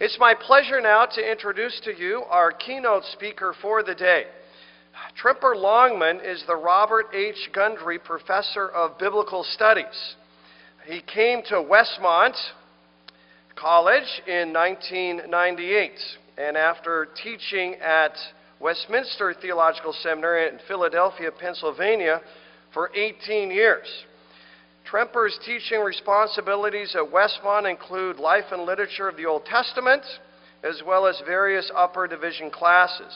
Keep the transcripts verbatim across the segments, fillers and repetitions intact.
It's my pleasure now to introduce to you our keynote speaker for the day. Tremper Longman is the Robert H. Gundry Professor of Biblical Studies. He came to Westmont College in nineteen ninety-eight, and after teaching at Westminster Theological Seminary in Philadelphia, Pennsylvania for eighteen years. Tremper's teaching responsibilities at Westmont include life and literature of the Old Testament, as well as various upper division classes.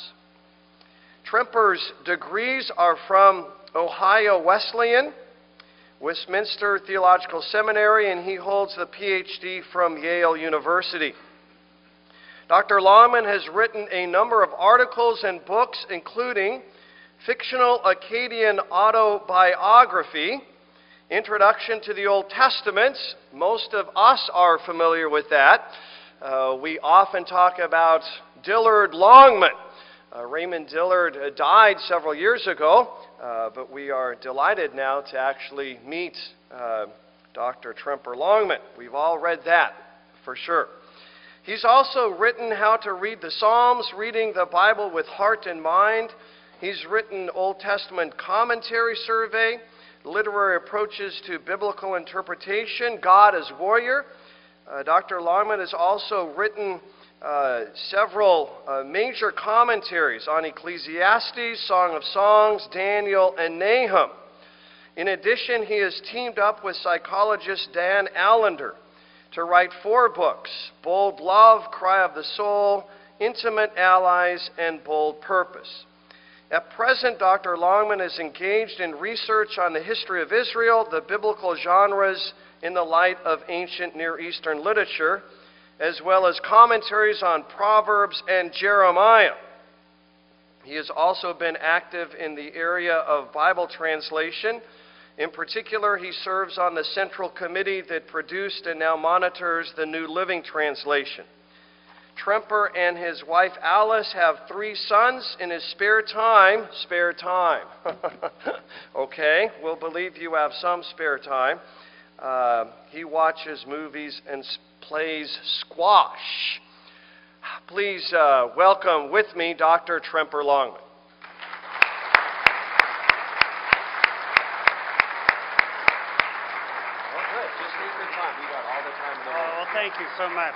Tremper's degrees are from Ohio Wesleyan, Westminster Theological Seminary, and he holds the P H D from Yale University. Doctor Longman has written a number of articles and books, including Fictional Acadian Autobiography, Introduction to the Old Testament. Most of us are familiar with that. Uh, we often talk about Dillard Longman. Uh, Raymond Dillard uh, died several years ago, uh, but we are delighted now to actually meet uh, Doctor Tremper Longman. We've all read that, for sure. He's also written How to Read the Psalms, Reading the Bible with Heart and Mind. He's written Old Testament Commentary Survey, Literary Approaches to Biblical Interpretation, God as Warrior. Uh, Doctor Longman has also written uh, several uh, major commentaries on Ecclesiastes, Song of Songs, Daniel, and Nahum. In addition, he has teamed up with psychologist Dan Allender to write four books: Bold Love, Cry of the Soul, Intimate Allies, and Bold Purpose. At present, Doctor Longman is engaged in research on the history of Israel, the biblical genres in the light of ancient Near Eastern literature, as well as commentaries on Proverbs and Jeremiah. He has also been active in the area of Bible translation. In particular, he serves on the central committee that produced and now monitors the New Living Translation. Tremper and his wife Alice have three sons. In his spare time, spare time, okay, we'll believe you have some spare time. Uh, he watches movies and plays squash. Please uh, welcome with me Doctor Tremper Longman. Oh, good. Just take your time. We got all the time in the world. Oh, well, thank you so much.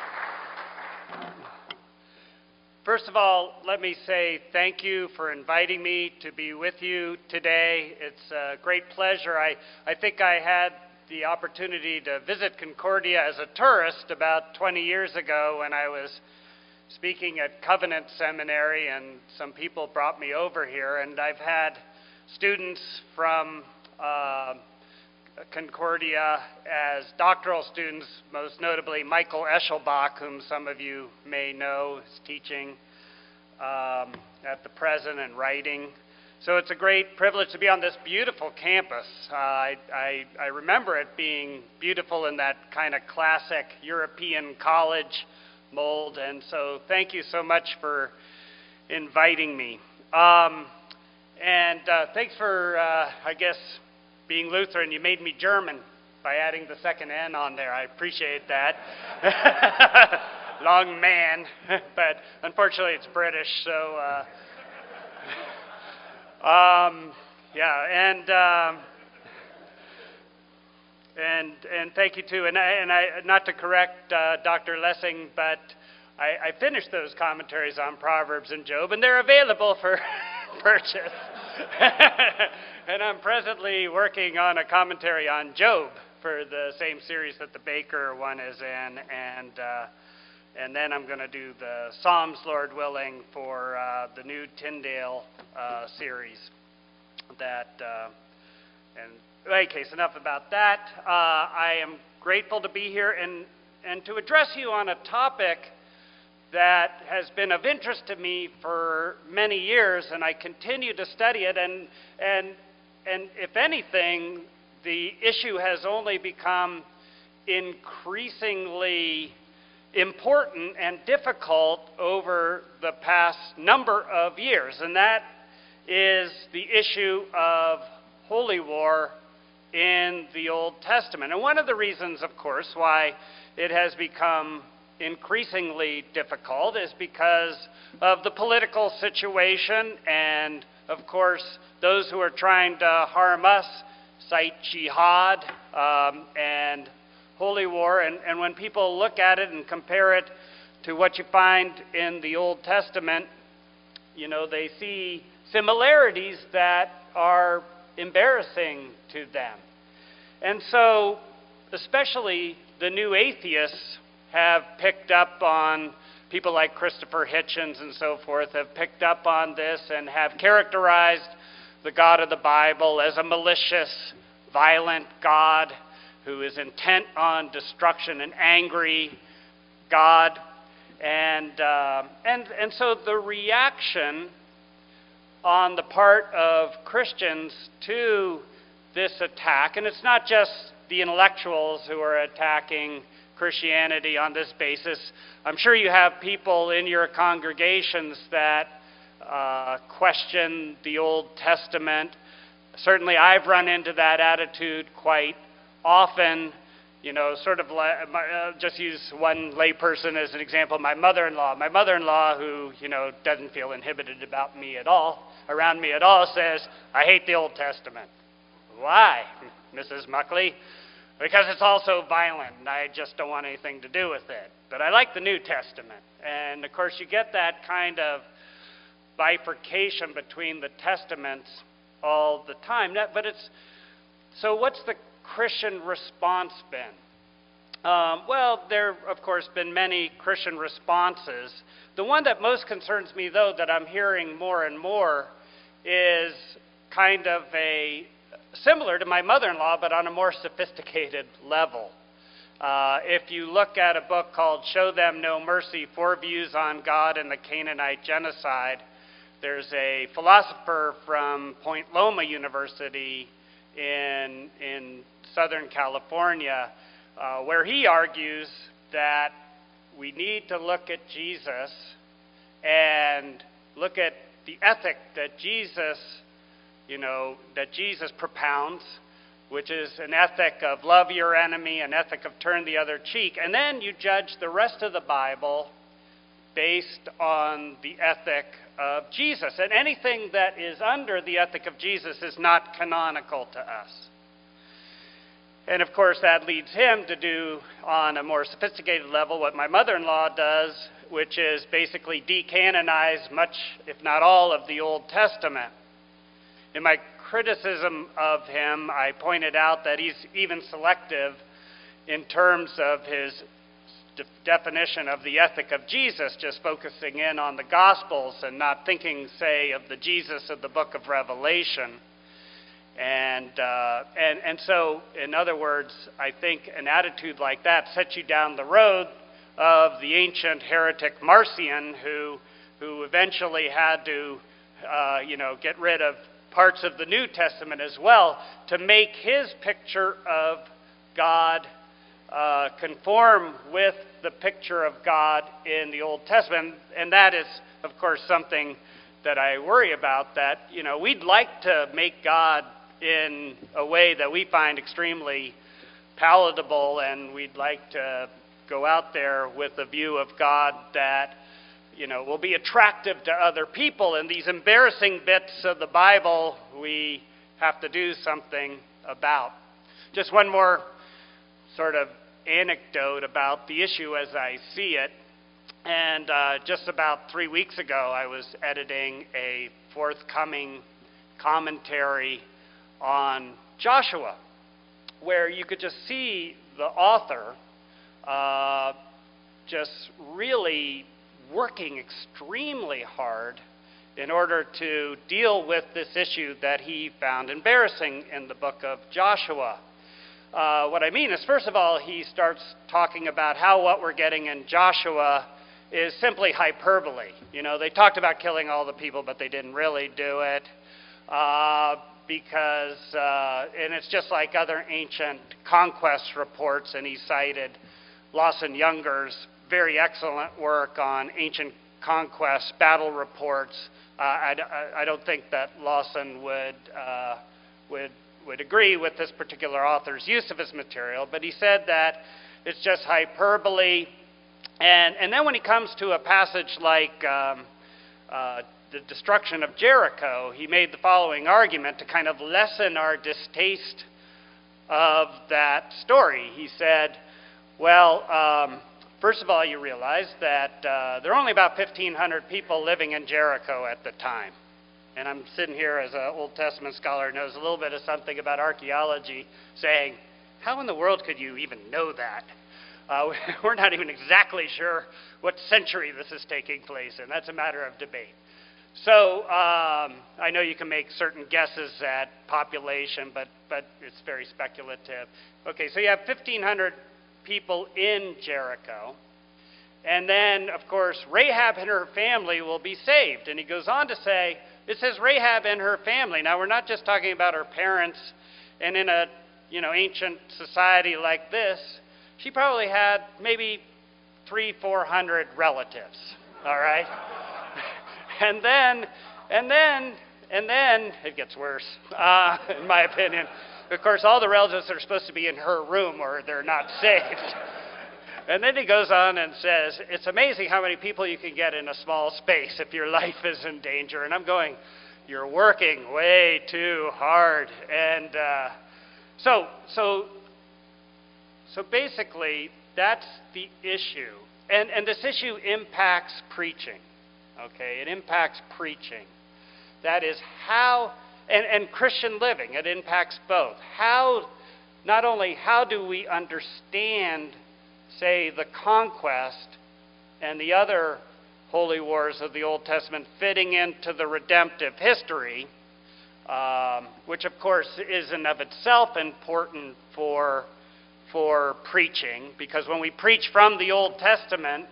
First of all, let me say thank you for inviting me to be with you today. It's a great pleasure. I, I think I had the opportunity to visit Concordia as a tourist about twenty years ago when I was speaking at Covenant Seminary, and some people brought me over here, and I've had students from uh, Concordia as doctoral students, most notably Michael Eschelbach, whom some of you may know, is teaching um, at the present and writing. So it's a great privilege to be on this beautiful campus. Uh, I, I, I remember it being beautiful in that kind of classic European college mold, and so thank you so much for inviting me. Um, and uh, thanks for, uh, I guess, being Lutheran. You made me German by adding the second N on there. I appreciate that. Long man, but unfortunately it's British, so uh, um, yeah, and um, and and thank you too. And I, and I not to correct uh, Doctor Lessing, but I, I finished those commentaries on Proverbs and Job, and they're available for purchase. And I'm presently working on a commentary on Job for the same series that the Baker one is in, and uh, and then I'm going to do the Psalms, Lord willing, for uh, the new Tyndale uh, series. That uh, and in any case, enough about that. Uh, I am grateful to be here and and to address you on a topic that has been of interest to me for many years, and I continue to study it, and and and if anything, the issue has only become increasingly important and difficult over the past number of years, and that is the issue of holy war in the Old Testament. And one of the reasons, of course, why it has become increasingly difficult is because of the political situation, and of course those who are trying to harm us cite jihad um, and holy war, and, and when people look at it and compare it to what you find in the Old Testament, you know, they see similarities that are embarrassing to them. And so, especially the new atheists have picked up on, people like Christopher Hitchens and so forth have picked up on this and have characterized the God of the Bible as a malicious, violent God who is intent on destruction, an angry God. And, uh, and, and so the reaction on the part of Christians to this attack, and it's not just the intellectuals who are attacking Christianity on this basis. I'm sure you have people in your congregations that uh, question the Old Testament. Certainly I've run into that attitude quite often. You know, sort of like, uh, just use one layperson as an example, my mother-in-law. My mother-in-law, who, you know, doesn't feel inhibited about me at all, around me at all, says, I hate the Old Testament. Why, Missus Muckley? Because it's all so violent, and I just don't want anything to do with it. But I like the New Testament. And, of course, you get that kind of bifurcation between the Testaments all the time. But it's, so what's the Christian response been? Um, well, there, of course, been many Christian responses. The one that most concerns me, though, that I'm hearing more and more is kind of a similar to my mother-in-law, but on a more sophisticated level. Uh, if you look at a book called Show Them No Mercy, Four Views on God and the Canaanite Genocide, there's a philosopher from Point Loma University in, in Southern California, uh, where he argues that we need to look at Jesus and look at the ethic that Jesus you know, that Jesus propounds, which is an ethic of love your enemy, an ethic of turn the other cheek, and then you judge the rest of the Bible based on the ethic of Jesus. And anything that is under the ethic of Jesus is not canonical to us. And of course that leads him to do on a more sophisticated level what my mother-in-law does, which is basically decanonize much, if not all, of the Old Testament. In my criticism of him, I pointed out that he's even selective in terms of his de- definition of the ethic of Jesus, just focusing in on the Gospels and not thinking, say, of the Jesus of the book of Revelation. And, uh, and, and so, in other words, I think an attitude like that sets you down the road of the ancient heretic Marcion, who, who eventually had to, uh, you know, get rid of parts of the New Testament as well to make his picture of God uh, conform with the picture of God in the Old Testament. And that is, of course, something that I worry about, that, you know, we'd like to make God in a way that we find extremely palatable, and we'd like to go out there with a view of God that, you know, will be attractive to other people. And these embarrassing bits of the Bible we have to do something about. Just one more sort of anecdote about the issue as I see it. And uh, just about three weeks ago, I was editing a forthcoming commentary on Joshua, where you could just see the author uh, just really working extremely hard in order to deal with this issue that he found embarrassing in the book of Joshua. Uh, what I mean is, first of all, he starts talking about how what we're getting in Joshua is simply hyperbole. You know, they talked about killing all the people, but they didn't really do it. Uh, because, uh, and it's just like other ancient conquest reports, and he cited Lawson Younger's very excellent work on ancient conquest battle reports. Uh, I, I don't think that Lawson would, uh, would, would agree with this particular author's use of his material, but he said that it's just hyperbole, And, and then when he comes to a passage like um, uh, the destruction of Jericho, he made the following argument to kind of lessen our distaste of that story. He said, well, um, first of all, you realize that uh, there are only about fifteen hundred people living in Jericho at the time. And I'm sitting here as an Old Testament scholar who knows a little bit of something about archaeology, saying, how in the world could you even know that? Uh, we're not even exactly sure what century this is taking place in. That's a matter of debate. So um, I know you can make certain guesses at population, but, but it's very speculative. Okay, so you have fifteen hundred people in Jericho. And then, of course, Rahab and her family will be saved. And he goes on to say, it says Rahab and her family. Now, we're not just talking about her parents. And in a, you know, ancient society like this, she probably had maybe three, four hundred relatives, all right? And then, and then, and then, it gets worse, uh, in my opinion. Of course, all the relatives are supposed to be in her room or they're not saved. And then he goes on and says, it's amazing how many people you can get in a small space if your life is in danger. And I'm going, you're working way too hard. And uh, so, so, so basically, that's the issue. And, and this issue impacts preaching. Okay, it impacts preaching. That is how, and, and Christian living, it impacts both. How, not only how do we understand, say, the conquest and the other holy wars of the Old Testament fitting into the redemptive history, um, which of course is in of itself important for, for preaching, because when we preach from the Old Testament,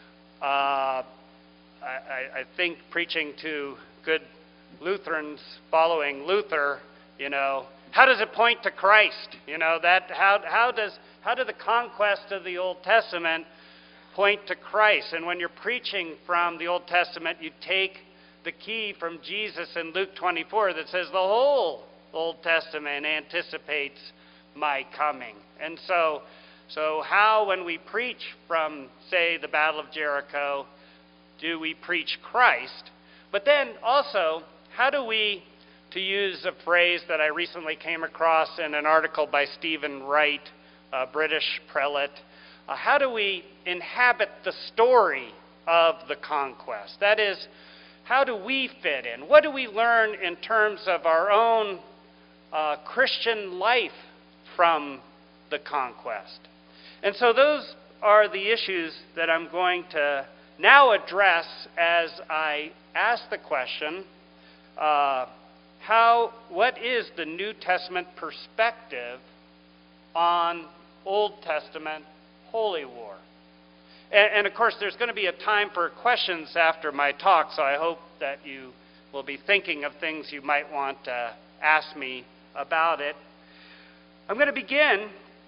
uh, I, I think preaching to good Lutherans following Luther, you know, how does it point to Christ? You know, that how how does how did the conquest of the Old Testament point to Christ? And when you're preaching from the Old Testament, you take the key from Jesus in Luke twenty-four that says the whole Old Testament anticipates my coming. And so so how, when we preach from, say, the Battle of Jericho, do we preach Christ? But then also, how do we, to use a phrase that I recently came across in an article by Stephen Wright, a British prelate, uh, how do we inhabit the story of the conquest? That is, how do we fit in? What do we learn in terms of our own uh, Christian life from the conquest? And so those are the issues that I'm going to now address as I ask the question, uh, how, what is the New Testament perspective on Old Testament holy war? And, and of course, there's going to be a time for questions after my talk, so I hope that you will be thinking of things you might want to ask me about it. I'm going to begin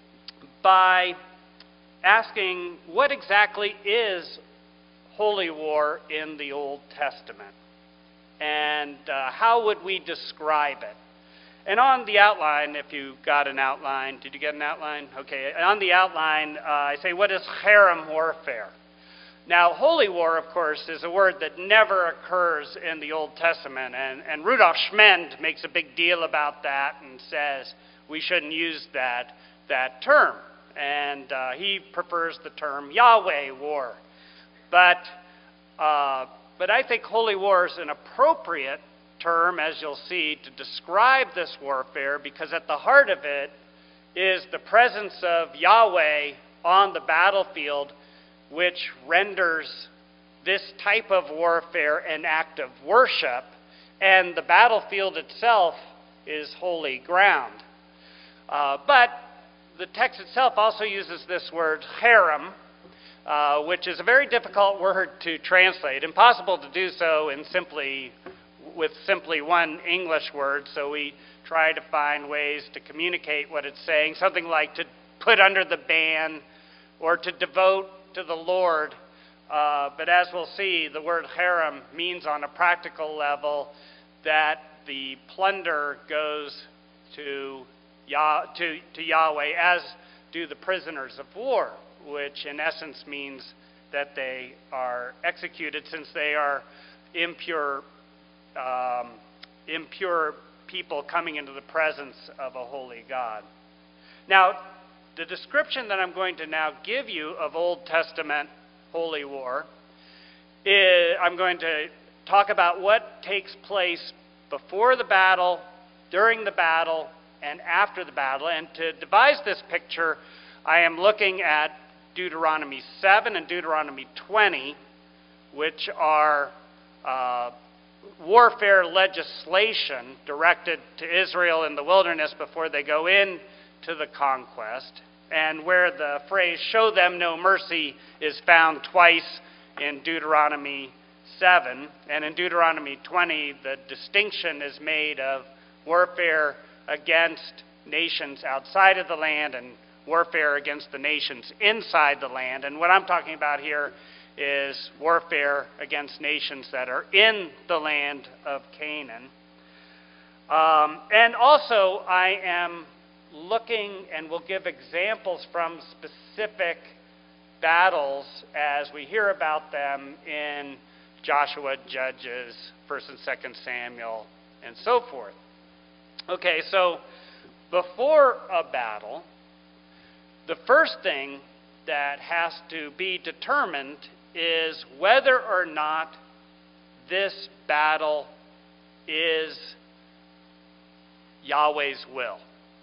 by asking, what exactly is holy war in the Old Testament? And uh, how would we describe it? And on the outline, if you got an outline, did you get an outline? Okay, on the outline, uh, I say, what is cherem warfare? Now, holy war, of course, is a word that never occurs in the Old Testament, and, and Rudolf Schmend makes a big deal about that and says we shouldn't use that, that term. And uh, he prefers the term Yahweh war. But, uh, but I think holy war is an appropriate term, as you'll see, to describe this warfare, because at the heart of it is the presence of Yahweh on the battlefield, which renders this type of warfare an act of worship, and the battlefield itself is holy ground. Uh, but the text itself also uses this word cherem, uh, which is a very difficult word to translate. Impossible to do so in simply with simply one English word, so we try to find ways to communicate what it's saying, something like to put under the ban or to devote to the Lord. Uh, but as we'll see, the word cherem means on a practical level that the plunder goes to Yah, to, to Yahweh, as do the prisoners of war, which in essence means that they are executed, since they are impure, um, impure people coming into the presence of a holy God. Now, the description that I'm going to now give you of Old Testament holy war is, I'm going to talk about what takes place before the battle, during the battle, and after the battle. And to devise this picture, I am looking at Deuteronomy seven and Deuteronomy twenty, which are uh, warfare legislation directed to Israel in the wilderness before they go in to the conquest, and where the phrase "show them no mercy" is found twice in Deuteronomy seven, and in Deuteronomy twenty the distinction is made of warfare against nations outside of the land and warfare against the nations inside the land. And what I'm talking about here is warfare against nations that are in the land of Canaan. Um, and also, I am looking and will give examples from specific battles as we hear about them in Joshua, Judges, First and Second Samuel, and so forth. Okay, so before a battle, the first thing that has to be determined is whether or not this battle is Yahweh's will.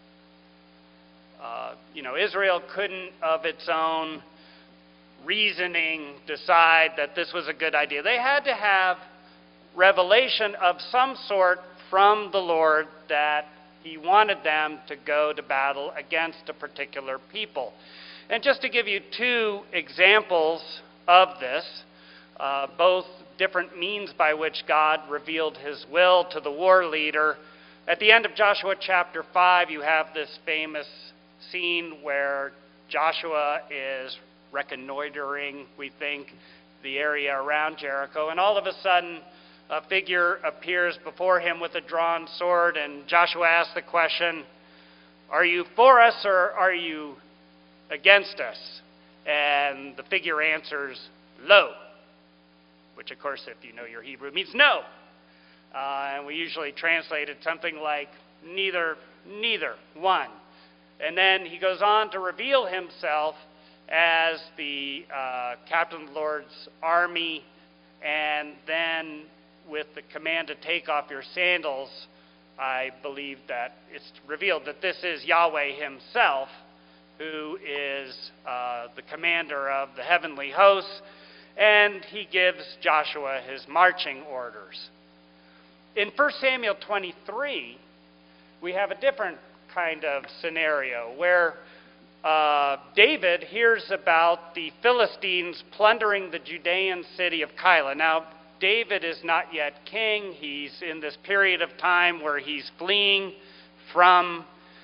Uh, you know, Israel couldn't of its own reasoning decide that this was a good idea. They had to have revelation of some sort from the Lord that He wanted them to go to battle against a particular people. And just to give you two examples of this, uh, both different means by which God revealed His will to the war leader. At the end of Joshua chapter five, you have this famous scene where Joshua is reconnoitering, we think, the area around Jericho, and all of a sudden a figure appears before him with a drawn sword, and Joshua asks the question, "Are you for us or are you against us?" And the figure answers, "Lo," which of course, if you know your Hebrew, means no. Uh, and we usually translate it something like neither, neither, one. And then he goes on to reveal himself as the uh, captain of the Lord's army, and then with the command to take off your sandals, I believe that it's revealed that this is Yahweh Himself, who is uh, the commander of the heavenly hosts, and He gives Joshua his marching orders. In First Samuel twenty-three, we have a different kind of scenario where uh, David hears about the Philistines plundering the Judean city of Keilah. Now, David is not yet king. He's in this period of time where he's fleeing from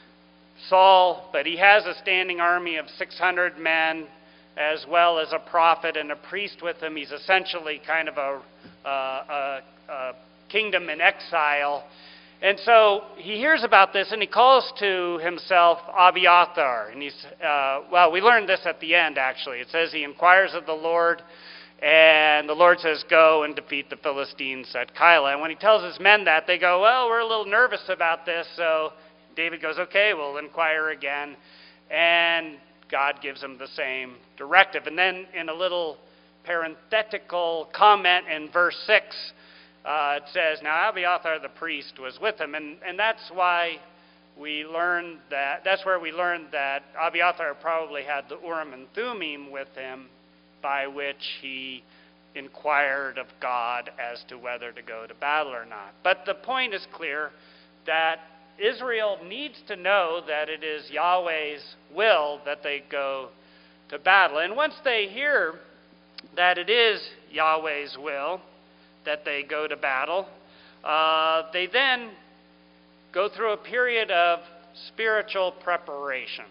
Saul, but he has a standing army of six hundred men, as well as a prophet and a priest with him. He's essentially kind of a, uh, a, a kingdom in exile. And so he hears about this, and he calls to himself Abiathar. And he's, uh, well, we learned this at the end, actually. It says he inquires of the Lord, and the Lord says, "Go and defeat the Philistines at Keilah." And when he tells his men that, they go, "Well, we're a little nervous about this." So David goes, "Okay, we'll inquire again." And God gives him the same directive. And then in a little parenthetical comment in verse six, uh, it says, "Now Abiathar the priest was with him." And, and that's why we learned that, that's where we learned that Abiathar probably had the Urim and Thummim with him, by which he inquired of God as to whether to go to battle or not. But the point is clear that Israel needs to know that it is Yahweh's will that they go to battle. And once they hear that it is Yahweh's will that they go to battle, uh, they then go through a period of spiritual preparation.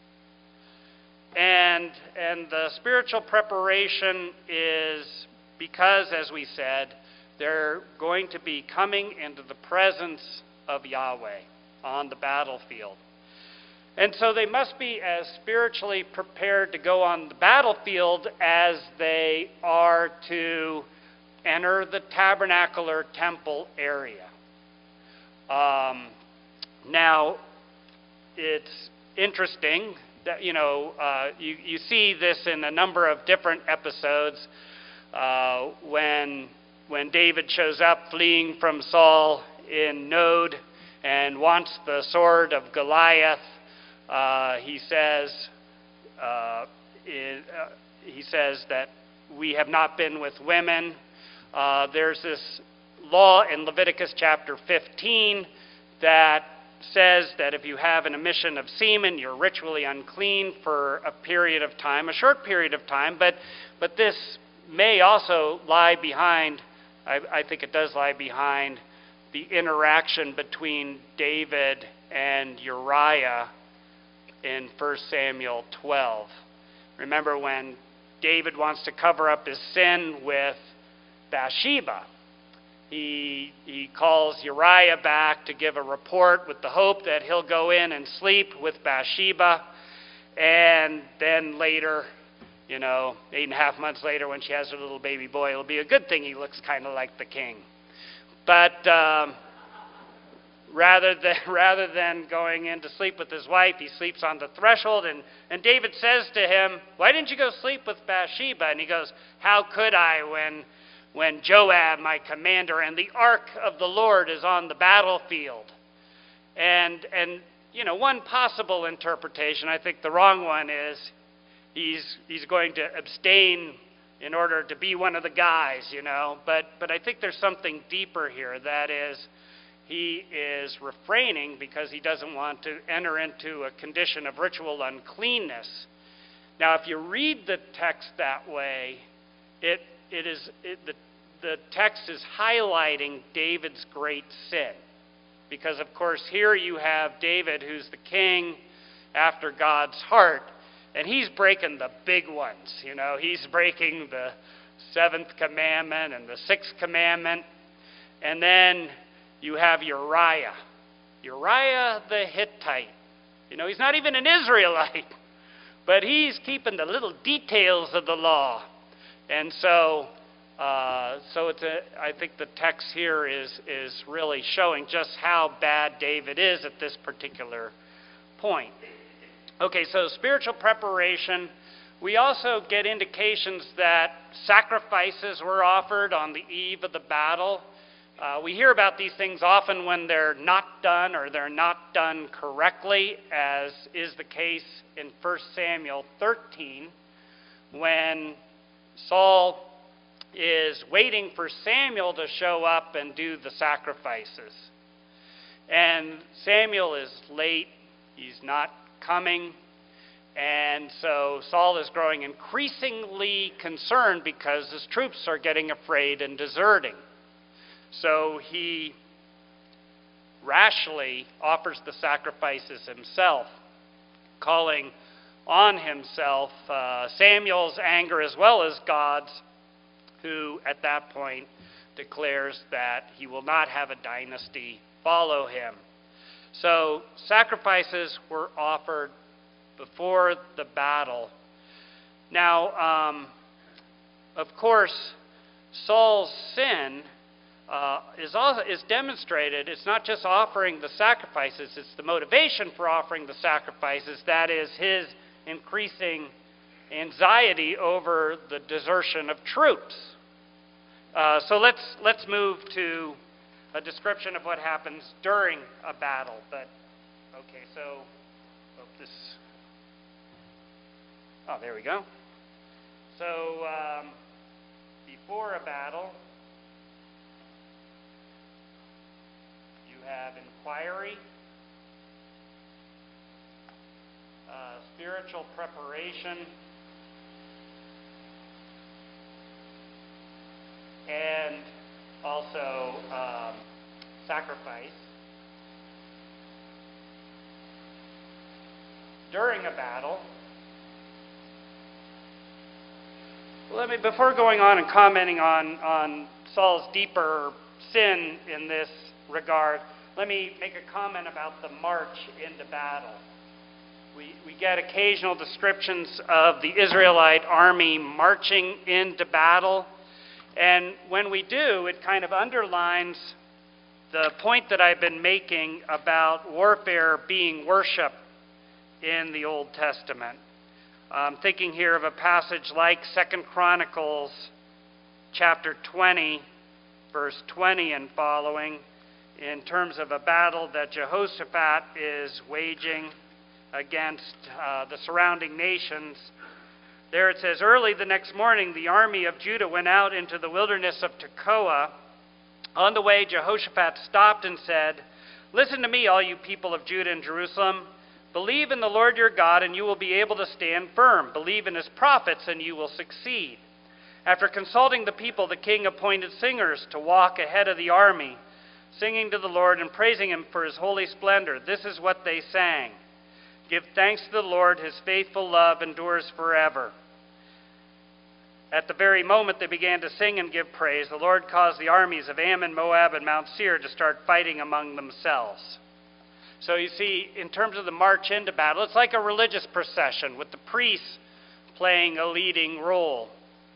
And, and the spiritual preparation is because, as we said, they're going to be coming into the presence of Yahweh on the battlefield. And so they must be as spiritually prepared to go on the battlefield as they are to enter the tabernacle or temple area. Um, now, it's interesting that, you know, uh, you, you see this in a number of different episodes uh, when, when David shows up fleeing from Saul in Nod and wants the sword of Goliath. Uh, he says, uh, it, uh, he says that we have not been with women. Uh, there's this law in Leviticus chapter fifteen that says that if you have an emission of semen, you're ritually unclean for a period of time, a short period of time. But, but this may also lie behind, I, I think it does lie behind, the interaction between David and Uriah in First Samuel twelve. Remember when David wants to cover up his sin with Bathsheba. He, he calls Uriah back to give a report with the hope that he'll go in and sleep with Bathsheba. And then later, you know, eight and a half months later when she has her little baby boy, it'll be a good thing he looks kind of like the king. But um, rather than rather than going in to sleep with his wife, he sleeps on the threshold. And, and David says to him, why didn't you go sleep with Bathsheba? And he goes, how could I when, when Joab, my commander, and the ark of the Lord is on the battlefield? And, and you know, one possible interpretation, I think the wrong one is, he's, he's going to abstain in order to be one of the guys, you know. But, but I think there's something deeper here. That is, he is refraining because he doesn't want to enter into a condition of ritual uncleanness. Now, if you read the text that way, it, it is, it, the, the text is highlighting David's great sin. Because, of course, here you have David, who's the king after God's heart, and he's breaking the big ones, you know. He's breaking the seventh commandment and the sixth commandment. And then you have Uriah. Uriah the Hittite. You know, he's not even an Israelite, but he's keeping the little details of the law. And so, uh, so it's a, I think the text here is, is really showing just how bad David is at this particular point. Okay, so spiritual preparation. We also get indications that sacrifices were offered on the eve of the battle. Uh, we hear about these things often when they're not done or they're not done correctly, as is the case in First Samuel thirteen, when Saul is waiting for Samuel to show up and do the sacrifices. And Samuel is late. He's not coming. And so Saul is growing increasingly concerned because his troops are getting afraid and deserting. So he rashly offers the sacrifices himself, calling on himself uh, Samuel's anger as well as God's, who at that point declares that he will not have a dynasty follow him. So sacrifices were offered before the battle. Now, um, of course, Saul's sin uh, is, also, is demonstrated. It's not just offering the sacrifices, it's the motivation for offering the sacrifices. That is his increasing anxiety over the desertion of troops. Uh, so let's, let's move to a description of what happens during a battle. But, okay, so oh, this... Oh, there we go. So, um, before a battle, you have inquiry, uh, spiritual preparation, and also um, sacrifice. During a battle, let me, before going on and commenting on, on Saul's deeper sin in this regard, let me make a comment about the march into battle. We, we get occasional descriptions of the Israelite army marching into battle. And when we do, it kind of underlines the point that I've been making about warfare being worship in the Old Testament. I'm thinking here of a passage like Second Chronicles chapter twenty, verse twenty and following, in terms of a battle that Jehoshaphat is waging against uh, the surrounding nations. There it says, "Early the next morning, the army of Judah went out into the wilderness of Tekoa. On the way, Jehoshaphat stopped and said, 'Listen to me, all you people of Judah and Jerusalem. Believe in the Lord your God, and you will be able to stand firm. Believe in his prophets, and you will succeed.' After consulting the people, the king appointed singers to walk ahead of the army, singing to the Lord and praising him for his holy splendor. This is what they sang. 'Give thanks to the Lord, his faithful love endures forever.' At the very moment they began to sing and give praise, the Lord caused the armies of Ammon, Moab, and Mount Seir to start fighting among themselves." So you see, in terms of the march into battle, it's like a religious procession with the priests playing a leading role.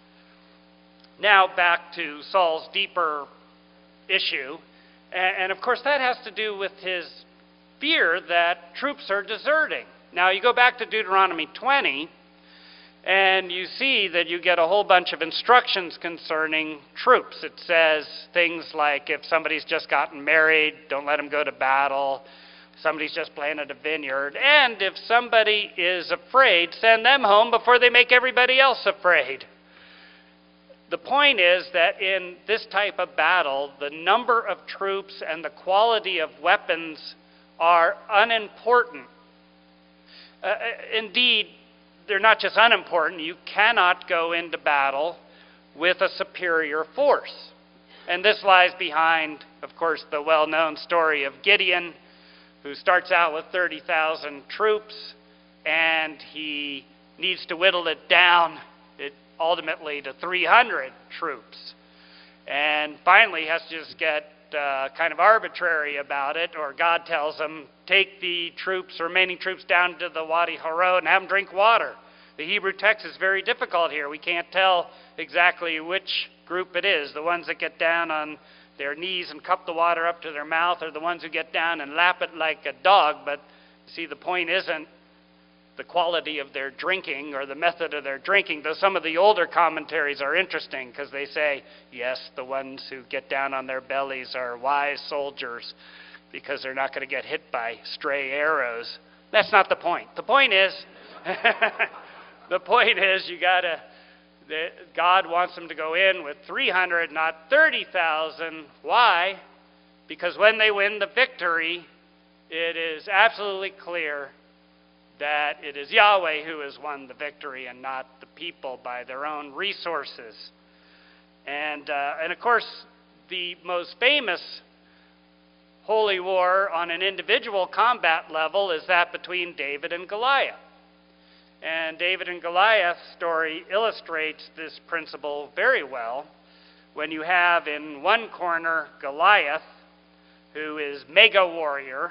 Now back to Saul's deeper issue. And of course that has to do with his fear that troops are deserting. Now you go back to Deuteronomy twenty, and you see that you get a whole bunch of instructions concerning troops. It says things like if somebody's just gotten married, don't let them go to battle. Somebody's just planted a vineyard. And if somebody is afraid, send them home before they make everybody else afraid. The point is that in this type of battle, the number of troops and the quality of weapons are unimportant. Uh, indeed, they're not just unimportant. You cannot go into battle with a superior force. And this lies behind, of course, the well-known story of Gideon, who starts out with thirty thousand troops, and he needs to whittle it down it, ultimately to three hundred troops. And finally has to just get uh, kind of arbitrary about it, or God tells him, take the troops, remaining troops down to the Wadi Harod and have them drink water. The Hebrew text is very difficult here. We can't tell exactly which group it is. The ones that get down on their knees and cup the water up to their mouth, or the ones who get down and lap it like a dog. But see, the point isn't the quality of their drinking or the method of their drinking, though some of the older commentaries are interesting because they say, yes, the ones who get down on their bellies are wise soldiers because they're not going to get hit by stray arrows. That's not the point. The point is, the point is you got to, God wants them to go in with three hundred, not thirty thousand. Why? Because when they win the victory, it is absolutely clear that it is Yahweh who has won the victory and not the people by their own resources. And, uh, and of course, the most famous holy war on an individual combat level is that between David and Goliath. And David and Goliath's story illustrates this principle very well when you have in one corner Goliath, who is mega warrior,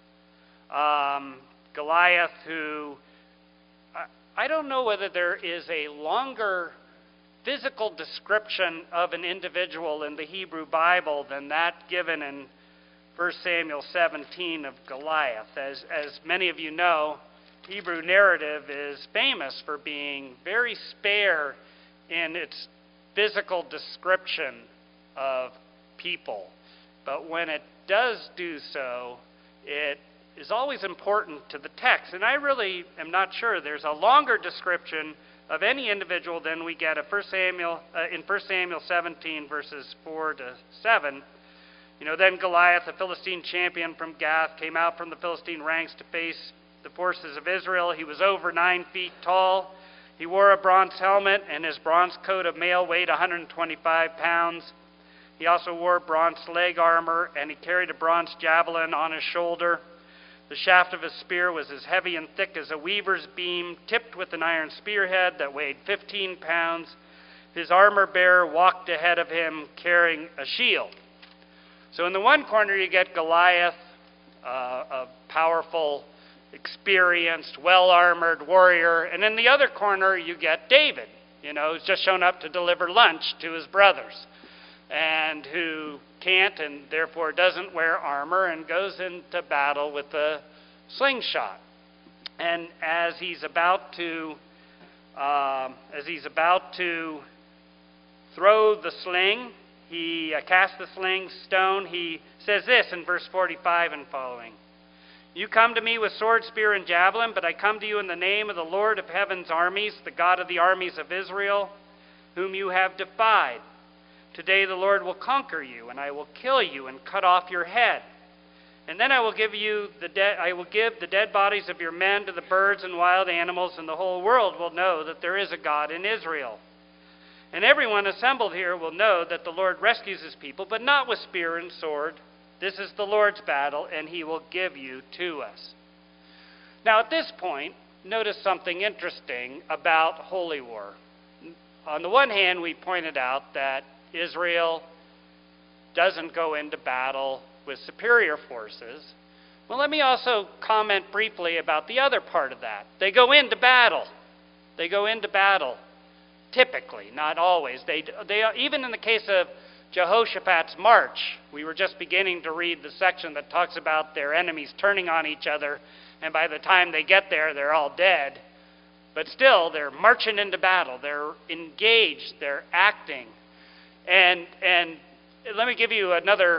um, Goliath who, I, I don't know whether there is a longer physical description of an individual in the Hebrew Bible than that given in First Samuel seventeen of Goliath. As, as many of you know, Hebrew narrative is famous for being very spare in its physical description of people. But when it does do so, it is always important to the text. And I really am not sure there's a longer description of any individual than we get at First Samuel, uh, in First Samuel seventeen, verses four to seven. You know, then Goliath, a Philistine champion from Gath, came out from the Philistine ranks to face the forces of Israel. He was over nine feet tall. He wore a bronze helmet, and his bronze coat of mail weighed one hundred twenty-five pounds. He also wore bronze leg armor, and he carried a bronze javelin on his shoulder. The shaft of his spear was as heavy and thick as a weaver's beam, tipped with an iron spearhead that weighed fifteen pounds. His armor-bearer walked ahead of him carrying a shield. So in the one corner you get Goliath, uh, a powerful experienced, well-armored warrior. And in the other corner, you get David, you know, who's just shown up to deliver lunch to his brothers, and who can't and therefore doesn't wear armor and goes into battle with a slingshot. And as he's about to, um, as he's about to throw the sling, he uh, casts the sling stone. He says this in verse forty-five and following: "You come to me with sword, spear, and javelin, but I come to you in the name of the Lord of heaven's armies, the God of the armies of Israel, whom you have defied. Today the Lord will conquer you, and I will kill you and cut off your head. And then I will give you the de- I will give the dead bodies of your men to the birds and wild animals, and the whole world will know that there is a God in Israel. And everyone assembled here will know that the Lord rescues his people, but not with spear and sword. This is the Lord's battle, and he will give you to us." Now at this point, notice something interesting about holy war. On the one hand, we pointed out that Israel doesn't go into battle with superior forces. Well, let me also comment briefly about the other part of that. They go into battle. They go into battle. Typically, not always. They, they, even in the case of Jehoshaphat's march, we were just beginning to read the section that talks about their enemies turning on each other, and by the time they get there, they're all dead. But still, they're marching into battle. They're engaged. They're acting. And, and let me give you another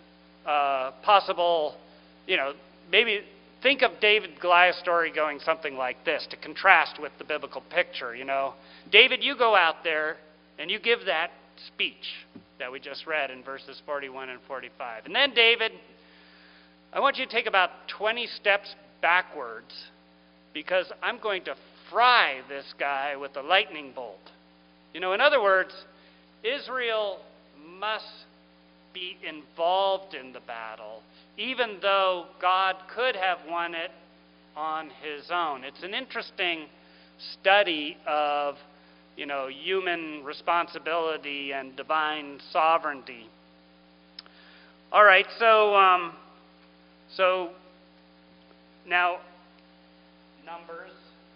uh, possible, you know, maybe think of David Goliath's story going something like this to contrast with the biblical picture, you know. David, you go out there and you give that speech that we just read in verses forty-one and forty-five. And then, David, I want you to take about twenty steps backwards, because I'm going to fry this guy with a lightning bolt. You know, in other words, Israel must be involved in the battle, even though God could have won it on his own. It's an interesting study of, you know, human responsibility and divine sovereignty. All right, so um, so now Numbers,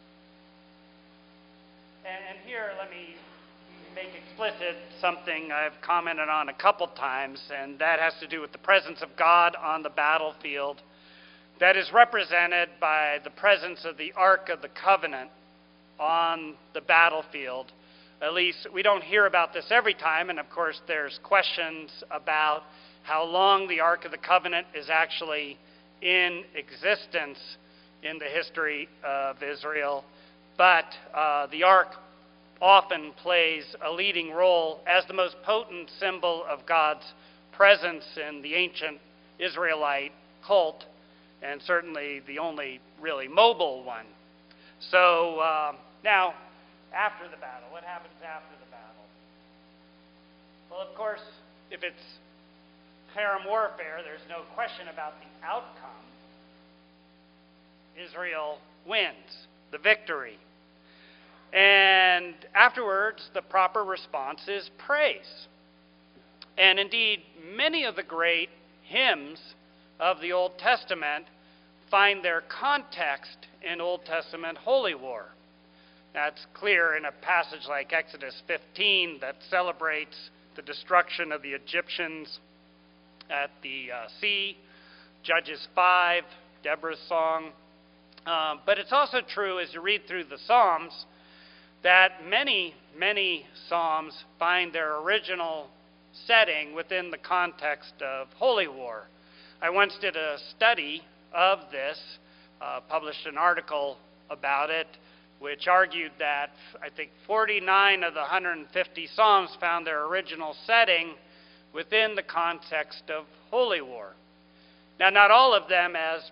and, and here let me make explicit something I've commented on a couple times, and that has to do with the presence of God on the battlefield. That is represented by the presence of the Ark of the Covenant on the battlefield. At least we don't hear about this every time, and of course there's questions about how long the Ark of the Covenant is actually in existence in the history of Israel. But uh, the Ark often plays a leading role as the most potent symbol of God's presence in the ancient Israelite cult, and certainly the only really mobile one. So uh, now, after the battle, what happens after the battle? Well, of course, if it's Harem warfare, there's no question about the outcome. Israel wins the victory. And afterwards, the proper response is praise. And indeed, many of the great hymns of the Old Testament find their context in Old Testament holy war. That's clear in a passage like Exodus fifteen that celebrates the destruction of the Egyptians at the uh, sea, Judges five, Deborah's song. Uh, but it's also true as you read through the Psalms that many, many Psalms find their original setting within the context of holy war. I once did a study of this, uh, published an article about it, which argued that I think forty-nine of the one hundred fifty Psalms found their original setting within the context of holy war. Now, not all of them as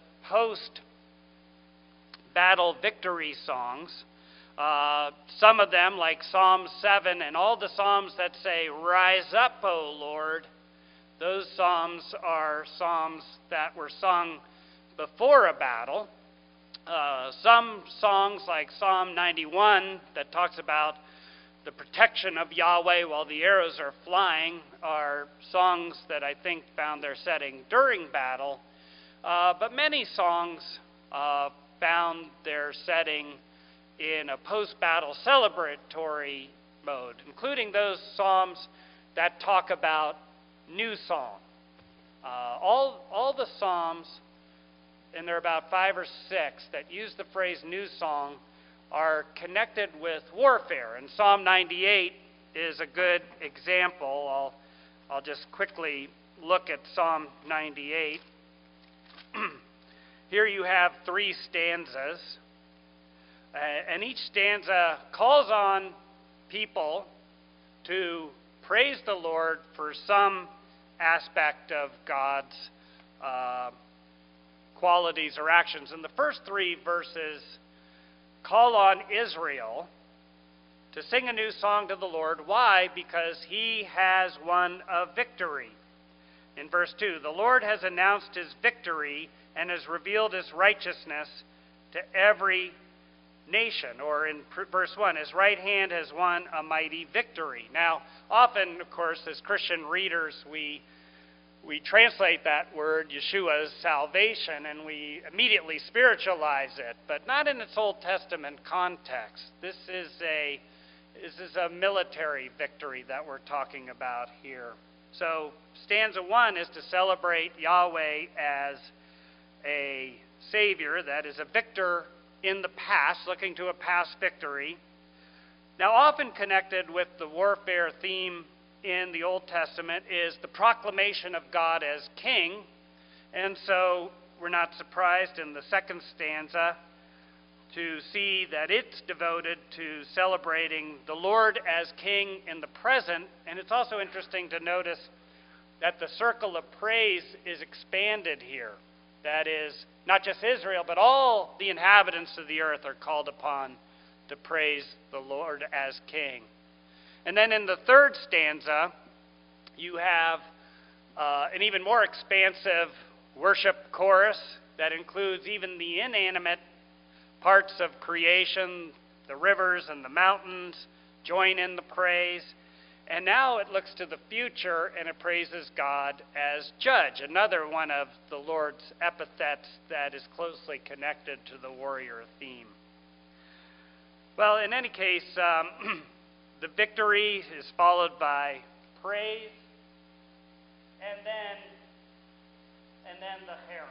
post-battle victory songs. Uh, some of them, like Psalm seven and all the Psalms that say, "Rise up, O Lord," those Psalms are Psalms that were sung before a battle. Uh, some songs, like Psalm ninety-one, that talks about the protection of Yahweh while the arrows are flying, are songs that I think found their setting during battle. Uh, but many songs uh, found their setting in a post-battle celebratory mode, including those psalms that talk about new song. Uh, all, all the psalms, and there are about five or six that use the phrase new song, are connected with warfare. And Psalm ninety-eight is a good example. I'll, I'll just quickly look at Psalm ninety-eight. Here you have three stanzas, uh, and each stanza calls on people to praise the Lord for some aspect of God's uh, qualities or actions. And the first three verses call on Israel to sing a new song to the Lord. Why? Because he has won a victory. In verse two, the Lord has announced his victory and has revealed his righteousness to every nation. Or in verse one, his right hand has won a mighty victory. Now, often, of course, as Christian readers, we we translate that word, Yeshua's salvation, and we immediately spiritualize it, but not in its Old Testament context. This is a this is a military victory that we're talking about here. So, stanza one is to celebrate Yahweh as a Savior, that is a victor in the past, looking to a past victory. Now, often connected with the warfare theme in the Old Testament is the proclamation of God as King, and so we're not surprised in the second stanza to see that it's devoted to celebrating the Lord as King in the present. And it's also interesting to notice that the circle of praise is expanded here. That is, not just Israel, but all the inhabitants of the earth are called upon to praise the Lord as King. And then in the third stanza, you have uh, an even more expansive worship chorus that includes even the inanimate parts of creation, the rivers and the mountains join in the praise. And now it looks to the future and it praises God as judge, another one of the Lord's epithets that is closely connected to the warrior theme. Well, in any case, um, the victory is followed by praise, and then, and then the herald.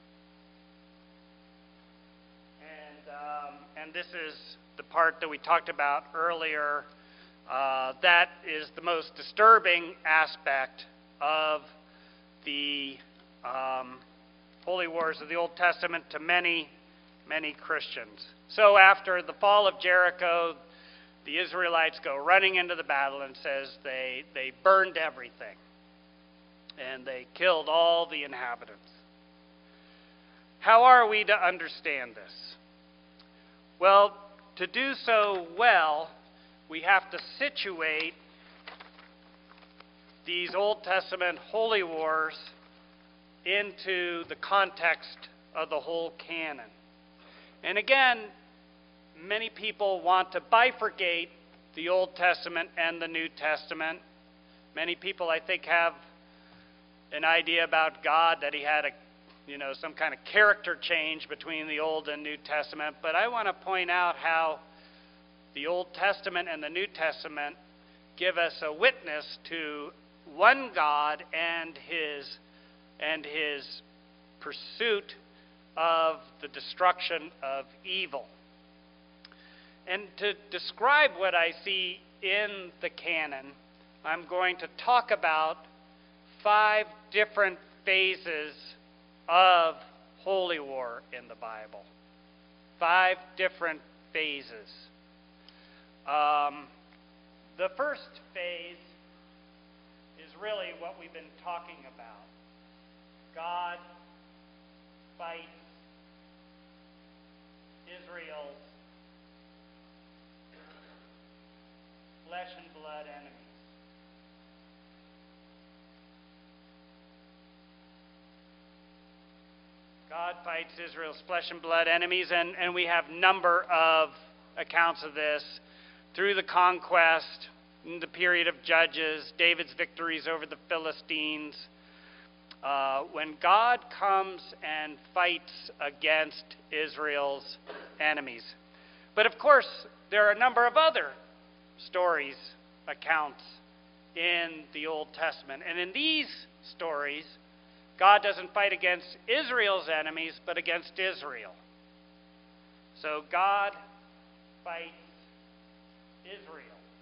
And, um, and this is the part that we talked about earlier. Uh, that is the most disturbing aspect of the um, holy wars of the Old Testament to many, many Christians. So after the fall of Jericho, the Israelites go running into the battle, and says they, they burned everything. And they killed all the inhabitants. How are we to understand this? Well, to do so well, we have to situate these Old Testament holy wars into the context of the whole canon. And again, many people want to bifurcate the Old Testament and the New Testament. Many people, I think, have an idea about God that he had a, you know, some kind of character change between the Old and New Testament. But I want to point out how the Old Testament and the New Testament give us a witness to one God and his and his pursuit of the destruction of evil. And to describe what I see in the canon, I'm going to talk about five different phases of holy war in the Bible. Five different phases. Um, the first phase is really what we've been talking about. God fights Israel's flesh and blood enemies. God fights Israel's flesh and blood enemies, and, and we have number of accounts of this through the conquest, in the period of Judges, David's victories over the Philistines, uh, when God comes and fights against Israel's enemies. But of course, there are a number of other stories, accounts in the Old Testament. And in these stories, God doesn't fight against Israel's enemies, but against Israel. So God fights Israel.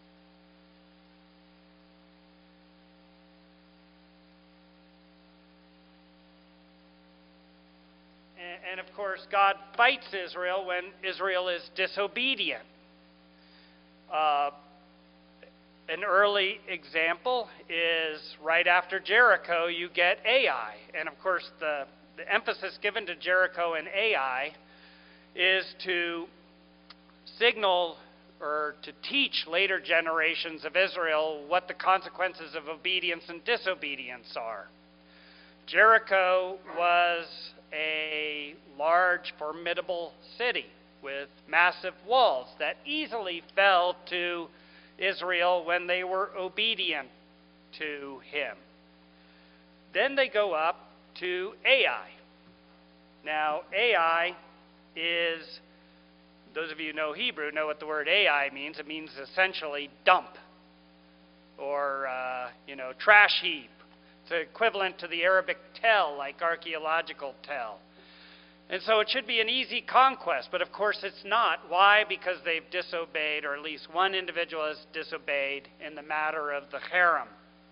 And, and of course, God fights Israel when Israel is disobedient. Uh, An early example is right after Jericho, you get Ai. And of course, the, the emphasis given to Jericho and Ai is to signal or to teach later generations of Israel what the consequences of obedience and disobedience are. Jericho was a large, formidable city with massive walls that easily fell to Israel when they were obedient to him. Then they go up to Ai. Now, Ai is, those of you who know Hebrew know what the word Ai means. It means essentially dump or, uh, you know, trash heap. It's equivalent to the Arabic tell, like archaeological tell. And so it should be an easy conquest, but of course it's not. Why? Because they've disobeyed, or at least one individual has disobeyed in the matter of the harem.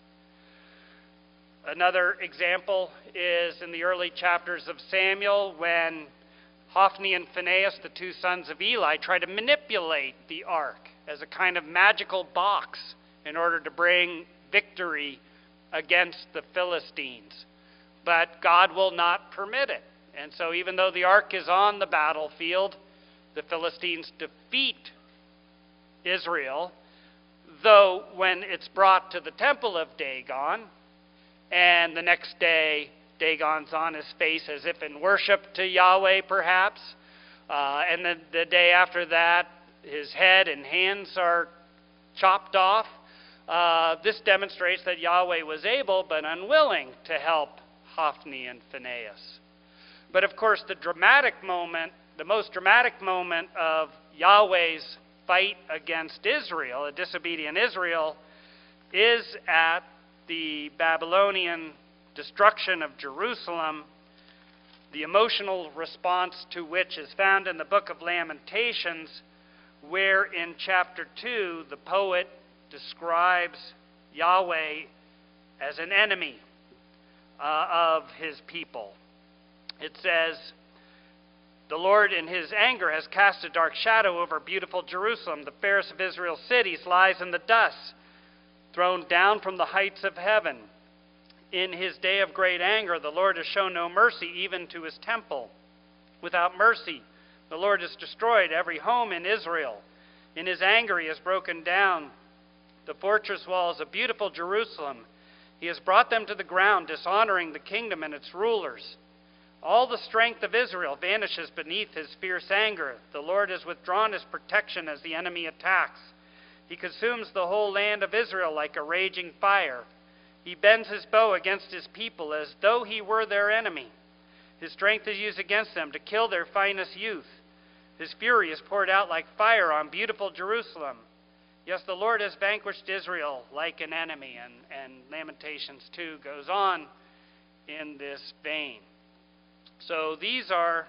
Another example is in the early chapters of Samuel when Hophni and Phinehas, the two sons of Eli, try to manipulate the ark as a kind of magical box in order to bring victory against the Philistines. But God will not permit it. And so even though the ark is on the battlefield, the Philistines defeat Israel, though when it's brought to the temple of Dagon, and the next day Dagon's on his face as if in worship to Yahweh perhaps, uh, and then the day after that his head and hands are chopped off, uh, this demonstrates that Yahweh was able but unwilling to help Hophni and Phinehas. But of course, the dramatic moment, the most dramatic moment of Yahweh's fight against Israel, a disobedient Israel, is at the Babylonian destruction of Jerusalem, the emotional response to which is found in the book of Lamentations, where in chapter two, the poet describes Yahweh as an enemy uh, of his people. It says, "The Lord in his anger has cast a dark shadow over beautiful Jerusalem. The fairest of Israel's cities lies in the dust, thrown down from the heights of heaven. In his day of great anger, the Lord has shown no mercy even to his temple. Without mercy, the Lord has destroyed every home in Israel. In his anger, he has broken down the fortress walls of beautiful Jerusalem. He has brought them to the ground, dishonoring the kingdom and its rulers. All the strength of Israel vanishes beneath his fierce anger. The Lord has withdrawn his protection as the enemy attacks. He consumes the whole land of Israel like a raging fire. He bends his bow against his people as though he were their enemy. His strength is used against them to kill their finest youth. His fury is poured out like fire on beautiful Jerusalem. Yes, the Lord has vanquished Israel like an enemy." And, and Lamentations two goes on in this vein. So these are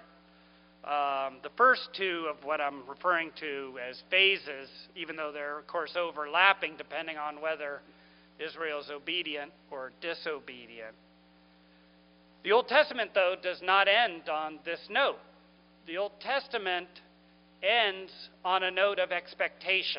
um, the first two of what I'm referring to as phases, even though they're, of course, overlapping depending on whether Israel is obedient or disobedient. The Old Testament, though, does not end on this note. The Old Testament ends on a note of expectation.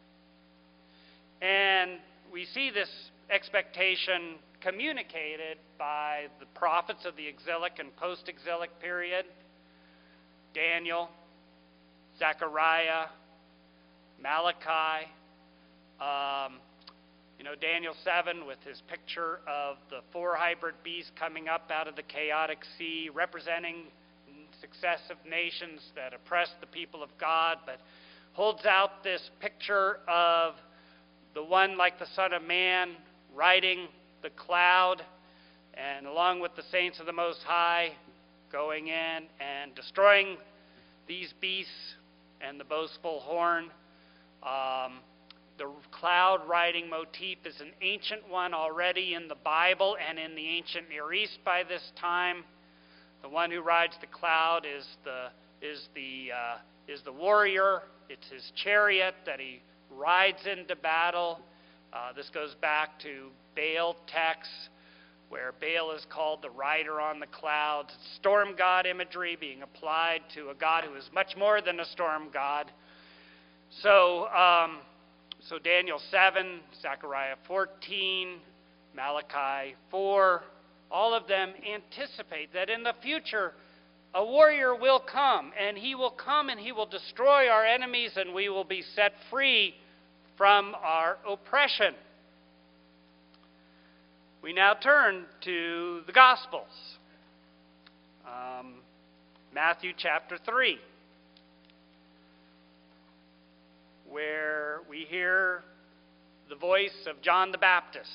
And we see this expectation communicated by the prophets of the exilic and post-exilic period: Daniel, Zechariah, Malachi. Um, you know, Daniel seven with his picture of the four hybrid beasts coming up out of the chaotic sea, representing successive nations that oppress the people of God, but holds out this picture of the one like the Son of Man riding the cloud and along with the saints of the Most High, going in and destroying these beasts and the boastful horn. Um, the cloud riding motif is an ancient one already in the Bible and in the ancient Near East by this time. The one who rides the cloud is the is the uh, is the warrior. It's his chariot that he rides into battle. Uh, this goes back to Baal texts, where Baal is called the rider on the clouds. It's storm god imagery being applied to a God who is much more than a storm god. So, um, so Daniel seven, Zechariah fourteen, Malachi four, all of them anticipate that in the future a warrior will come, and he will come and he will destroy our enemies, and we will be set free from our oppression. We now turn to the Gospels. Um, Matthew chapter three, where we hear the voice of John the Baptist.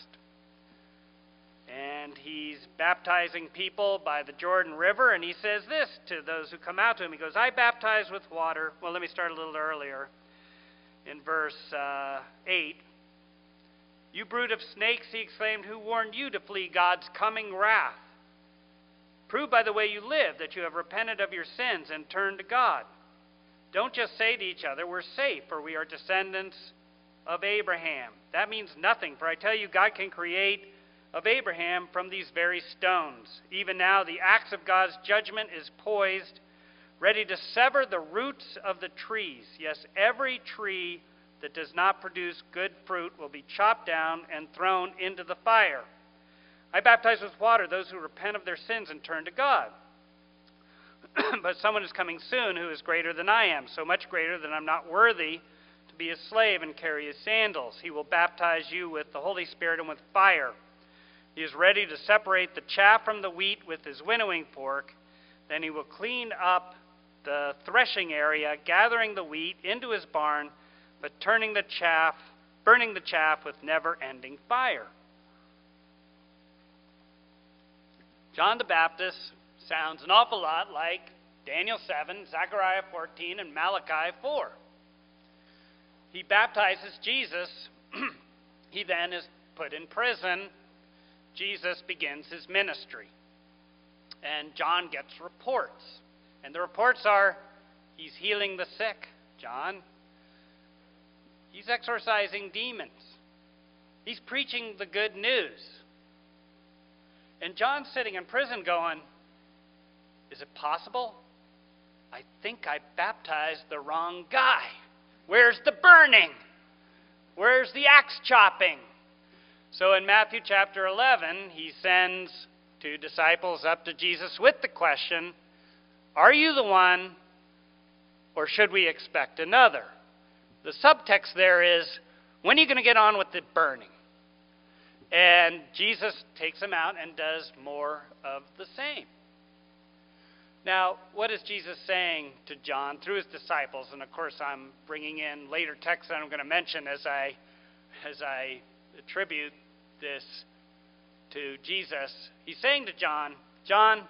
And he's baptizing people by the Jordan River, and he says this to those who come out to him. He goes, I baptize with water. Well, let me start a little earlier. In verse uh, eight, you brood of snakes, he exclaimed, who warned you to flee God's coming wrath? Prove by the way you live that you have repented of your sins and turned to God. Don't just say to each other, we're safe, for we are descendants of Abraham. That means nothing, for I tell you, God can create of Abraham from these very stones. Even now, the axe of God's judgment is poised, ready to sever the roots of the trees. Yes, every tree that does not produce good fruit will be chopped down and thrown into the fire. I baptize with water those who repent of their sins and turn to God. But someone is coming soon who is greater than I am, so much greater that I'm not worthy to be his slave and carry his sandals. He will baptize you with the Holy Spirit and with fire. He is ready to separate the chaff from the wheat with his winnowing fork. Then he will clean up the threshing area, gathering the wheat into his barn, but turning the chaff, burning the chaff with never-ending fire. John the Baptist sounds an awful lot like Daniel seven, Zechariah fourteen, and Malachi four. He baptizes Jesus. He then is put in prison. Jesus begins his ministry. And John gets reports. And the reports are, he's healing the sick, John. He's exorcising demons. He's preaching the good news. And John's sitting in prison going, is it possible? I think I baptized the wrong guy. Where's the burning? Where's the axe chopping? So in Matthew chapter eleven, he sends two disciples up to Jesus with the question, are you the one, or should we expect another? The subtext there is, when are you going to get on with the burning? And Jesus takes them out and does more of the same. Now, what is Jesus saying to John through his disciples? And of course, I'm bringing in later texts that I'm going to mention as I, as I attribute this to Jesus. He's saying to John, John,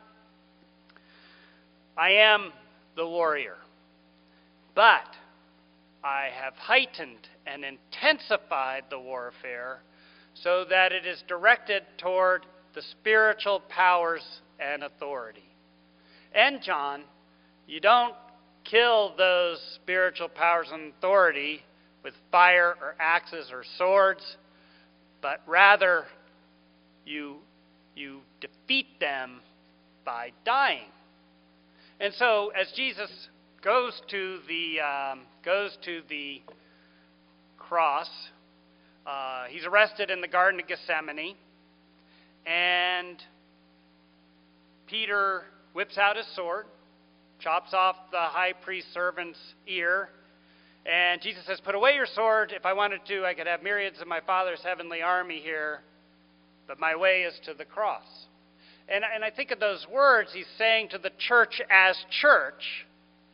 I am the warrior, but I have heightened and intensified the warfare so that it is directed toward the spiritual powers and authority. And John, you don't kill those spiritual powers and authority with fire or axes or swords, but rather you, you defeat them by dying. And so as Jesus goes to the, um, goes to the cross, uh, he's arrested in the Garden of Gethsemane, and Peter whips out his sword, chops off the high priest's servant's ear, and Jesus says, put away your sword. If I wanted to, I could have myriads of my Father's heavenly army here, but my way is to the cross. And, and I think of those words, he's saying to the church as church,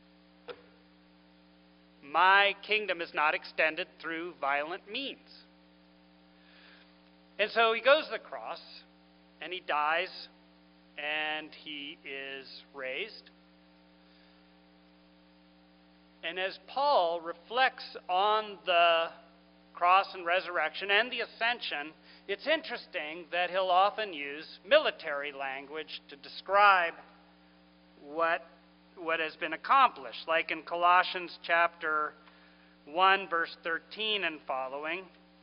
my kingdom is not extended through violent means. And so he goes to the cross, and he dies, and he is raised. And as Paul reflects on the cross and resurrection and the ascension, it's interesting that he'll often use military language to describe what, what has been accomplished. Like in Colossians chapter one, verse thirteen and following,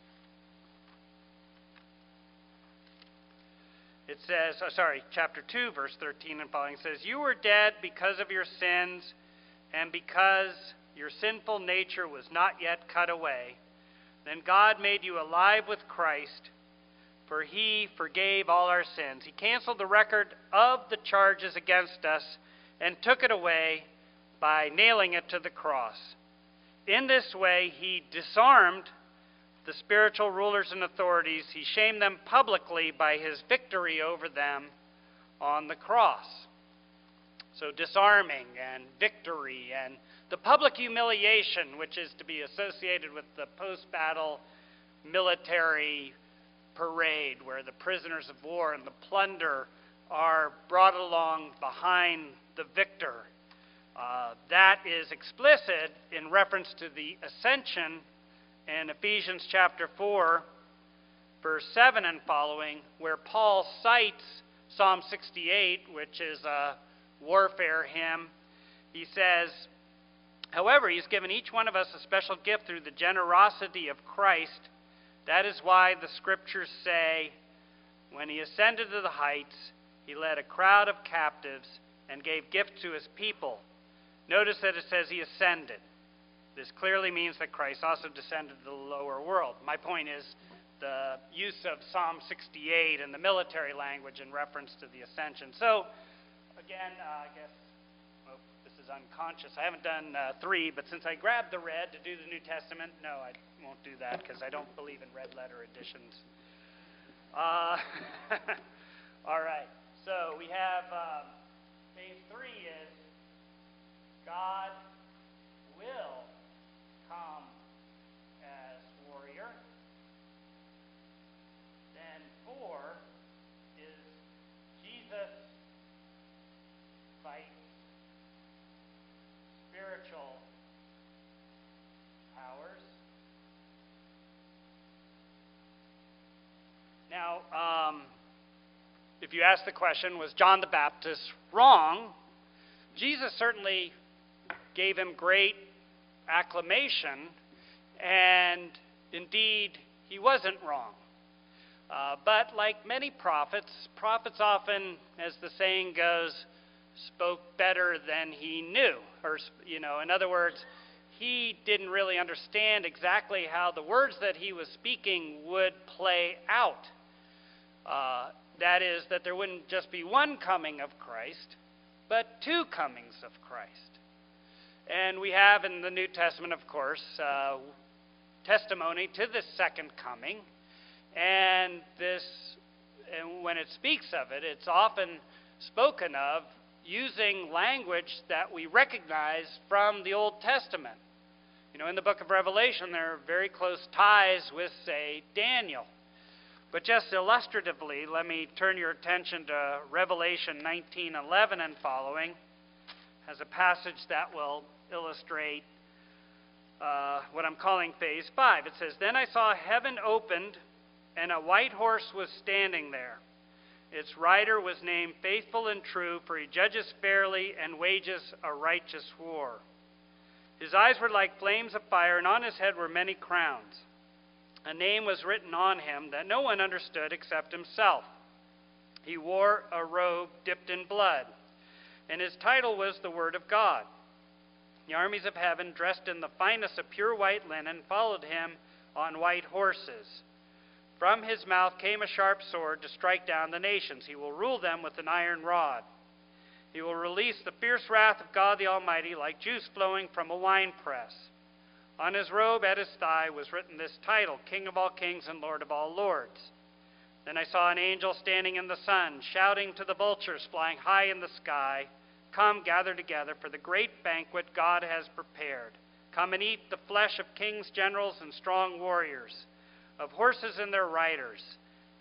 it says, oh, sorry, chapter two, verse thirteen and following, it says, "You were dead because of your sins, and because your sinful nature was not yet cut away. Then God made you alive with Christ, for he forgave all our sins." He canceled the record of the charges against us and took it away by nailing it to the cross. In this way, he disarmed the spiritual rulers and authorities. He shamed them publicly by his victory over them on the cross. So disarming and victory and the public humiliation, which is to be associated with the post-battle military parade, where the prisoners of war and the plunder are brought along behind the victor. Uh, that is explicit in reference to the ascension in Ephesians chapter four, verse seven and following, where Paul cites Psalm sixty-eight, which is a warfare hymn. He says, "However, he's given each one of us a special gift through the generosity of Christ. That is why the scriptures say, when he ascended to the heights, he led a crowd of captives and gave gift to his people." Notice that it says he ascended. This clearly means that Christ also descended to the lower world. My point is the use of Psalm sixty-eight and the military language in reference to the ascension. So, again, uh, I guess well, this is unconscious. I haven't done uh, three, but since I grabbed the red to do the New Testament, no, I won't do that because I don't believe in red letter editions. Uh, all right. So we have um, phase three is God will come as warrior. Then four is Jesus fights spiritual powers. Now, um, if you ask the question, was John the Baptist wrong? Jesus certainly gave him great acclamation, and indeed, he wasn't wrong. Uh, but like many prophets, prophets often, as the saying goes, spoke better than he knew. Or, you know, in other words, he didn't really understand exactly how the words that he was speaking would play out. Uh, that is, that there wouldn't just be one coming of Christ, but two comings of Christ. And we have in the New Testament, of course, uh, testimony to this second coming. And this, and when it speaks of it, it's often spoken of using language that we recognize from the Old Testament. You know, in the book of Revelation, there are very close ties with, say, Daniel. But just illustratively, let me turn your attention to Revelation nineteen eleven and following as a passage that will illustrate uh, what I'm calling phase five. It says, "Then I saw heaven opened, and a white horse was standing there. Its rider was named Faithful and True, for he judges fairly and wages a righteous war. His eyes were like flames of fire, and on his head were many crowns. A name was written on him that no one understood except himself. He wore a robe dipped in blood, and his title was the Word of God. The armies of heaven, dressed in the finest of pure white linen, followed him on white horses. From his mouth came a sharp sword to strike down the nations. He will rule them with an iron rod. He will release the fierce wrath of God the Almighty like juice flowing from a winepress. On his robe at his thigh was written this title, King of all kings and Lord of all lords. Then I saw an angel standing in the sun, shouting to the vultures flying high in the sky, 'Come, gather together for the great banquet God has prepared. Come and eat the flesh of kings, generals, and strong warriors, of horses and their riders,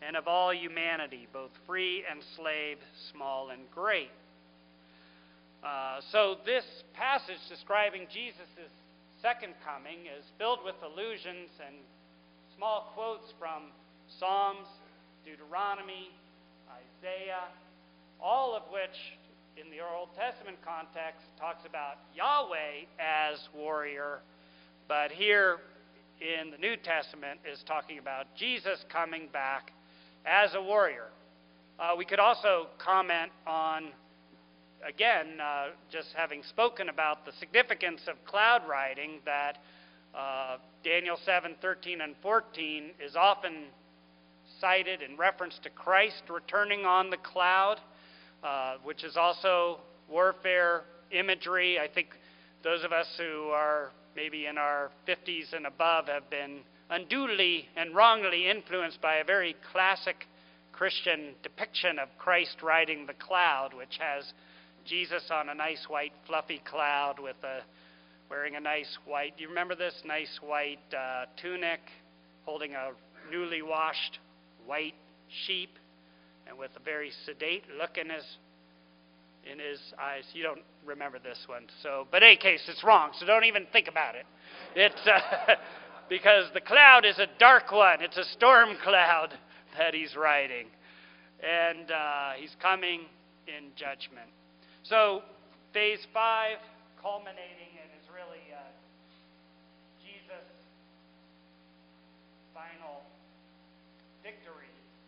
and of all humanity, both free and slave, small and great. Uh, so this passage describing Jesus' second coming is filled with allusions and small quotes from Psalms, Deuteronomy, Isaiah, all of which in the Old Testament context talks about Yahweh as warrior, but here in the New Testament is talking about Jesus coming back as a warrior. Uh, we could also comment on, again, uh, just having spoken about the significance of cloud riding, that uh, Daniel seven, thirteen, and fourteen is often cited in reference to Christ returning on the cloud, uh, which is also warfare imagery. I think those of us who are maybe in our fifties and above have been unduly and wrongly influenced by a very classic Christian depiction of Christ riding the cloud, which has Jesus on a nice white fluffy cloud with a wearing a nice white, do you remember this? Nice white uh, tunic, holding a newly washed white sheep, and with a very sedate look in his in his eyes. You don't remember this one, so but in any case, it's wrong. So don't even think about it. It's uh, because the cloud is a dark one. It's a storm cloud that he's riding, and uh, he's coming in judgment. So phase five, culminating in, is really uh, Jesus' final victory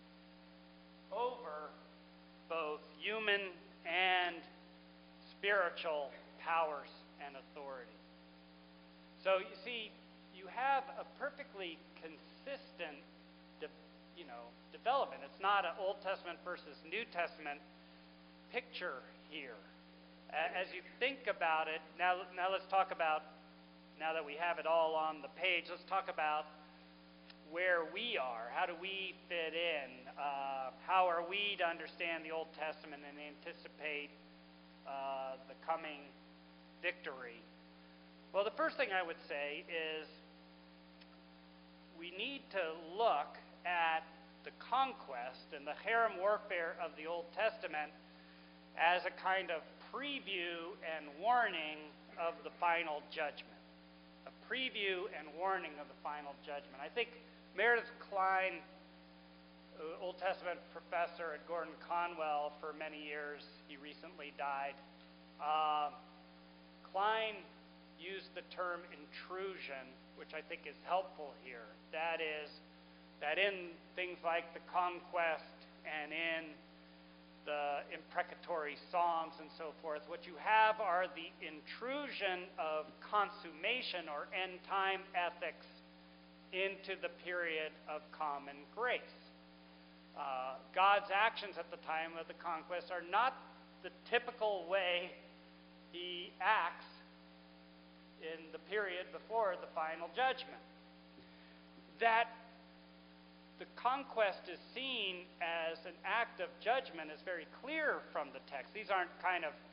over both human and spiritual powers and authority. So you see, you have a perfectly consistent, de- you know, development. It's not an Old Testament versus New Testament picture here. As you think about it, now, now let's talk about, now that we have it all on the page, let's talk about where we are. How do we fit in? Uh, how are we to understand the Old Testament and anticipate uh, the coming victory? Well, the first thing I would say is we need to look at the conquest and the harem warfare of the Old Testament as a kind of preview and warning of the final judgment. A preview and warning of the final judgment. I think Meredith Kline, Old Testament professor at Gordon Conwell for many years, he recently died. Uh, Kline used the term intrusion, which I think is helpful here. That is, that in things like the conquest and in the imprecatory Psalms and so forth, what you have are the intrusion of consummation or end-time ethics into the period of common grace. Uh, God's actions at the time of the conquest are not the typical way he acts in the period before the final judgment. That the conquest is seen as an act of judgment is very clear from the text. These aren't kind of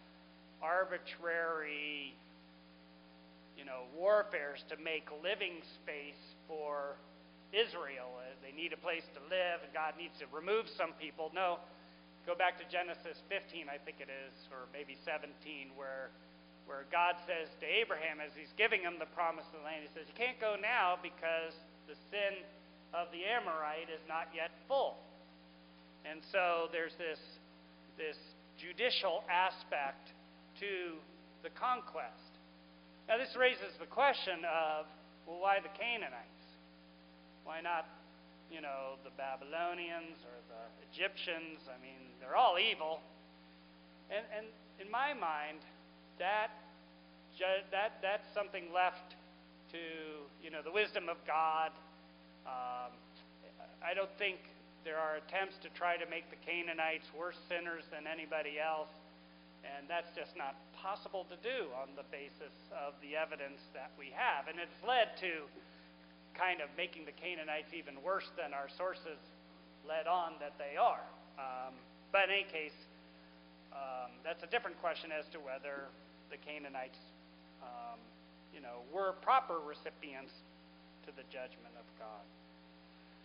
arbitrary, you know, warfares to make living space for Israel. Uh, they need a place to live, and God needs to remove some people. No, go back to Genesis fifteen, I think it is, or maybe seventeen, where where God says to Abraham as he's giving him the promise of the land, he says, you can't go now because the sin of the Amorite is not yet full. And so there's this, this judicial aspect to the conquest. Now this raises the question of, well, why the Canaanites? Why not, you know, the Babylonians or the Egyptians? I mean, they're all evil. And, and in my mind, that, that that's something left to, you know, the wisdom of God. Um, I don't think there are attempts to try to make the Canaanites worse sinners than anybody else, and that's just not possible to do on the basis of the evidence that we have. And it's led to kind of making the Canaanites even worse than our sources let on that they are. Um, but in any case, um, that's a different question as to whether the Canaanites, um, you know, were proper recipients to the judgment of God.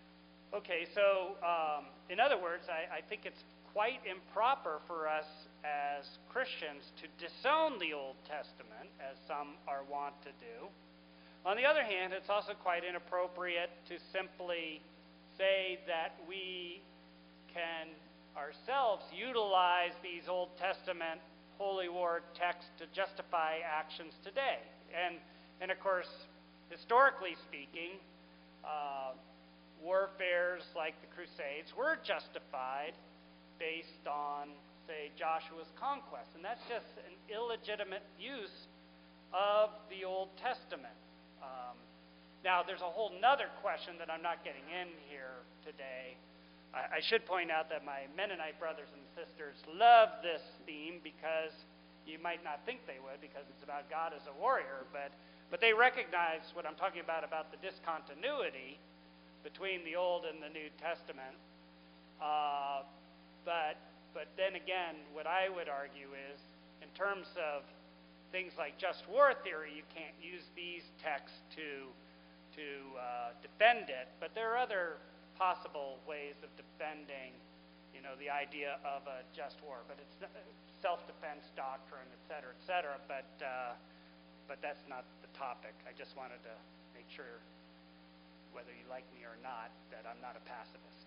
Okay, so um, in other words, I, I think it's quite improper for us as Christians to disown the Old Testament, as some are wont to do. On the other hand, it's also quite inappropriate to simply say that we can ourselves utilize these Old Testament Holy War texts to justify actions today. And, and of course, historically speaking, uh, warfares like the Crusades were justified based on, say, Joshua's conquest. And that's just an illegitimate use of the Old Testament. Um, now, there's a whole nother question that I'm not getting in here today. I, I should point out that my Mennonite brothers and sisters love this theme because you might not think they would, because it's about God as a warrior, but, but they recognize what I'm talking about, about the discontinuity between the Old and the New Testament. Uh, but, but then again, what I would argue is, in terms of things like just war theory, you can't use these texts to, to uh, defend it, but there are other possible ways of defending, you know, the idea of a just war. But it's self-defense doctrine, et cetera, et cetera, but, uh, but that's not the topic. I just wanted to make sure, whether you like me or not, that I'm not a pacifist.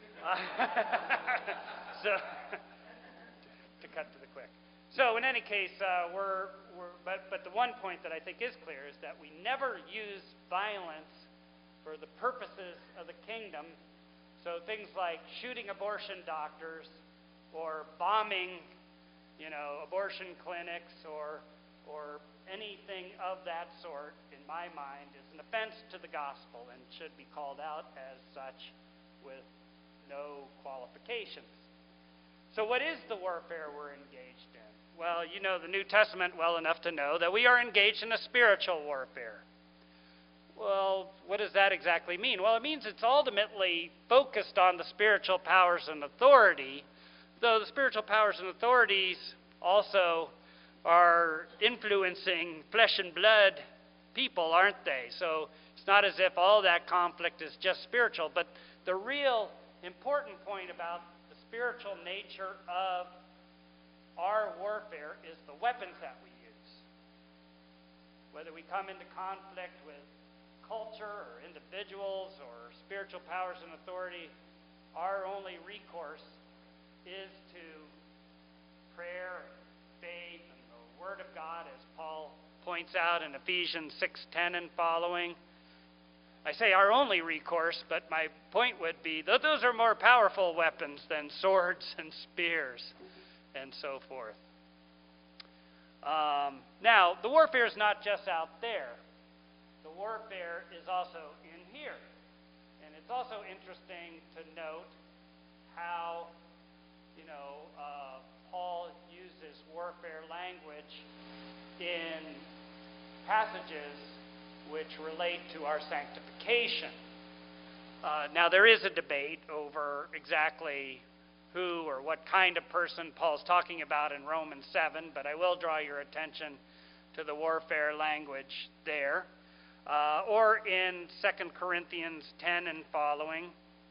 So, to cut to the quick. So, in any case, uh, we're, we're but, but the one point that I think is clear is that we never use violence for the purposes of the kingdom. So things like shooting abortion doctors or bombing, you know, abortion clinics or, or anything of that sort, in my mind, is an offense to the gospel and should be called out as such with no qualifications. So what is the warfare we're engaged in? Well, you know the New Testament well enough to know that we are engaged in a spiritual warfare. Well, what does that exactly mean? Well, it means it's ultimately focused on the spiritual powers and authority, though the spiritual powers and authorities also are influencing flesh and blood people, aren't they? So it's not as if all that conflict is just spiritual, but the real important point about the spiritual nature of our warfare is the weapons that we use. Whether we come into conflict with culture or individuals or spiritual powers and authority, our only recourse is to prayer, faith, and the Word of God, as Paul points out in Ephesians six ten and following. I say our only recourse, but my point would be that those are more powerful weapons than swords and spears and so forth. Um, now, the warfare is not just out there. The warfare is also in here. And it's also interesting to note how, you know, uh, Paul uses warfare language in passages which relate to our sanctification. Uh, now, there is a debate over exactly who or what kind of person Paul's talking about in Romans seven, but I will draw your attention to the warfare language there. Uh, or in Second Corinthians ten and following.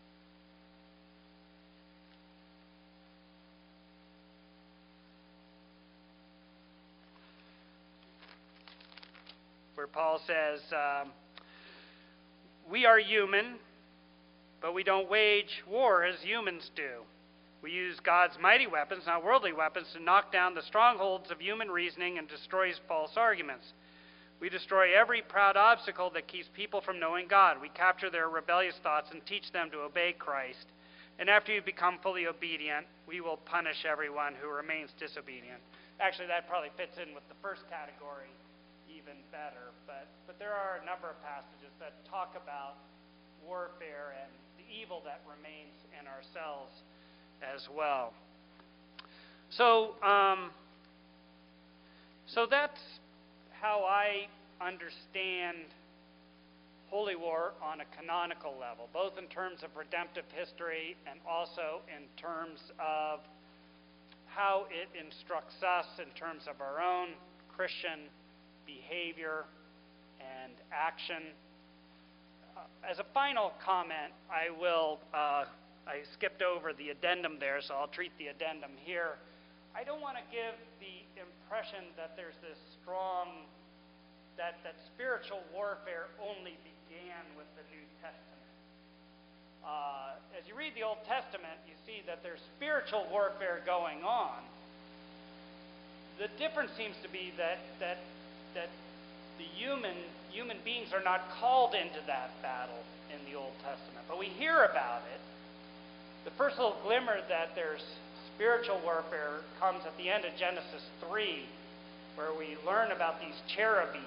Where Paul says, um, we are human, but we don't wage war as humans do. We use God's mighty weapons, not worldly weapons, to knock down the strongholds of human reasoning and destroy false arguments. We destroy every proud obstacle that keeps people from knowing God. We capture their rebellious thoughts and teach them to obey Christ. And after you become fully obedient, we will punish everyone who remains disobedient. Actually, that probably fits in with the first category even better. But, but there are a number of passages that talk about warfare and the evil that remains in ourselves as well. So, um, so that's how I understand holy war on a canonical level, both in terms of redemptive history and also in terms of how it instructs us in terms of our own Christian behavior and action. as a final comment, I will, uh, I skipped over the addendum there, so I'll treat the addendum here. I don't want to give the impression that there's this strong, that, that spiritual warfare only began with the New Testament. Uh, as you read the Old Testament, you see that there's spiritual warfare going on. The difference seems to be that, that, that the human, human beings are not called into that battle in the Old Testament, but we hear about it. The first little glimmer that there's spiritual warfare comes at the end of Genesis three, where we learn about these cherubim,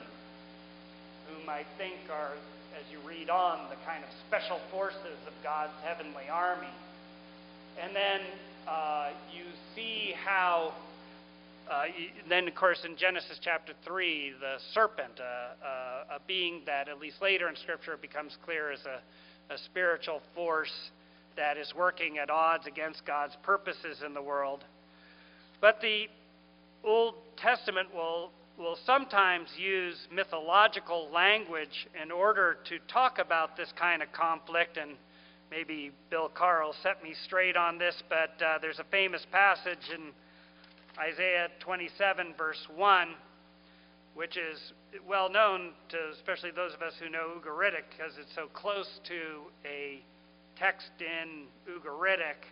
whom I think are, as you read on, the kind of special forces of God's heavenly army. And then uh, you see how, uh, you, then of course in Genesis chapter three, the serpent, uh, uh, a being that at least later in Scripture becomes clear as a, a spiritual force that is working at odds against God's purposes in the world. But the Old Testament will, will sometimes use mythological language in order to talk about this kind of conflict, and maybe Bill Carr will set me straight on this, but uh, there's a famous passage in Isaiah twenty-seven, verse one, which is well known to especially those of us who know Ugaritic, because it's so close to a text in Ugaritic,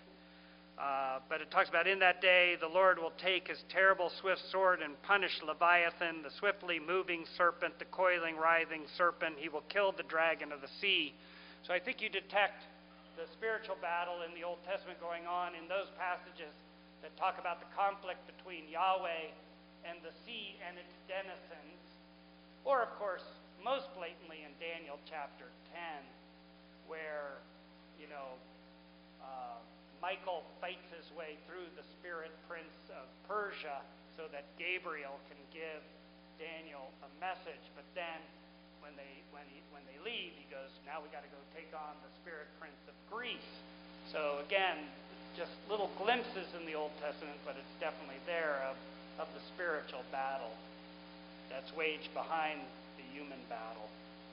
uh, but it talks about, in that day the Lord will take his terrible swift sword and punish Leviathan, the swiftly moving serpent, the coiling, writhing serpent. He will kill the dragon of the sea. So I think you detect the spiritual battle in the Old Testament going on in those passages that talk about the conflict between Yahweh and the sea and its denizens, or of course most blatantly in Daniel chapter ten, where you know, uh, Michael fights his way through the spirit prince of Persia so that Gabriel can give Daniel a message. But then when they, when he, when they leave, he goes, now we got to go take on the spirit prince of Greece. So again, just little glimpses in the Old Testament, but it's definitely there of, of the spiritual battle that's waged behind the human battle.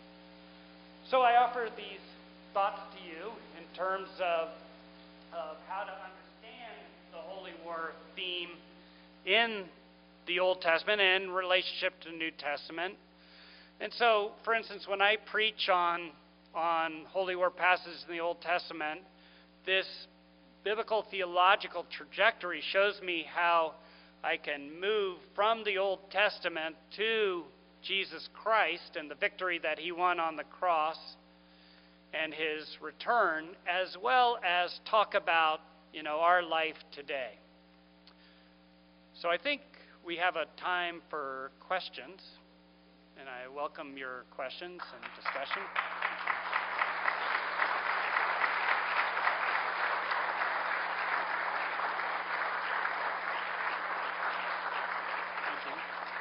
So I offer these thoughts to you in terms of, of how to understand the Holy War theme in the Old Testament and in relationship to the New Testament. And so, for instance, when I preach on, on Holy War passages in the Old Testament, this biblical theological trajectory shows me how I can move from the Old Testament to Jesus Christ and the victory that he won on the cross and his return, as well as talk about, you know, our life today. So I think we have a time for questions, and I welcome your questions and discussion.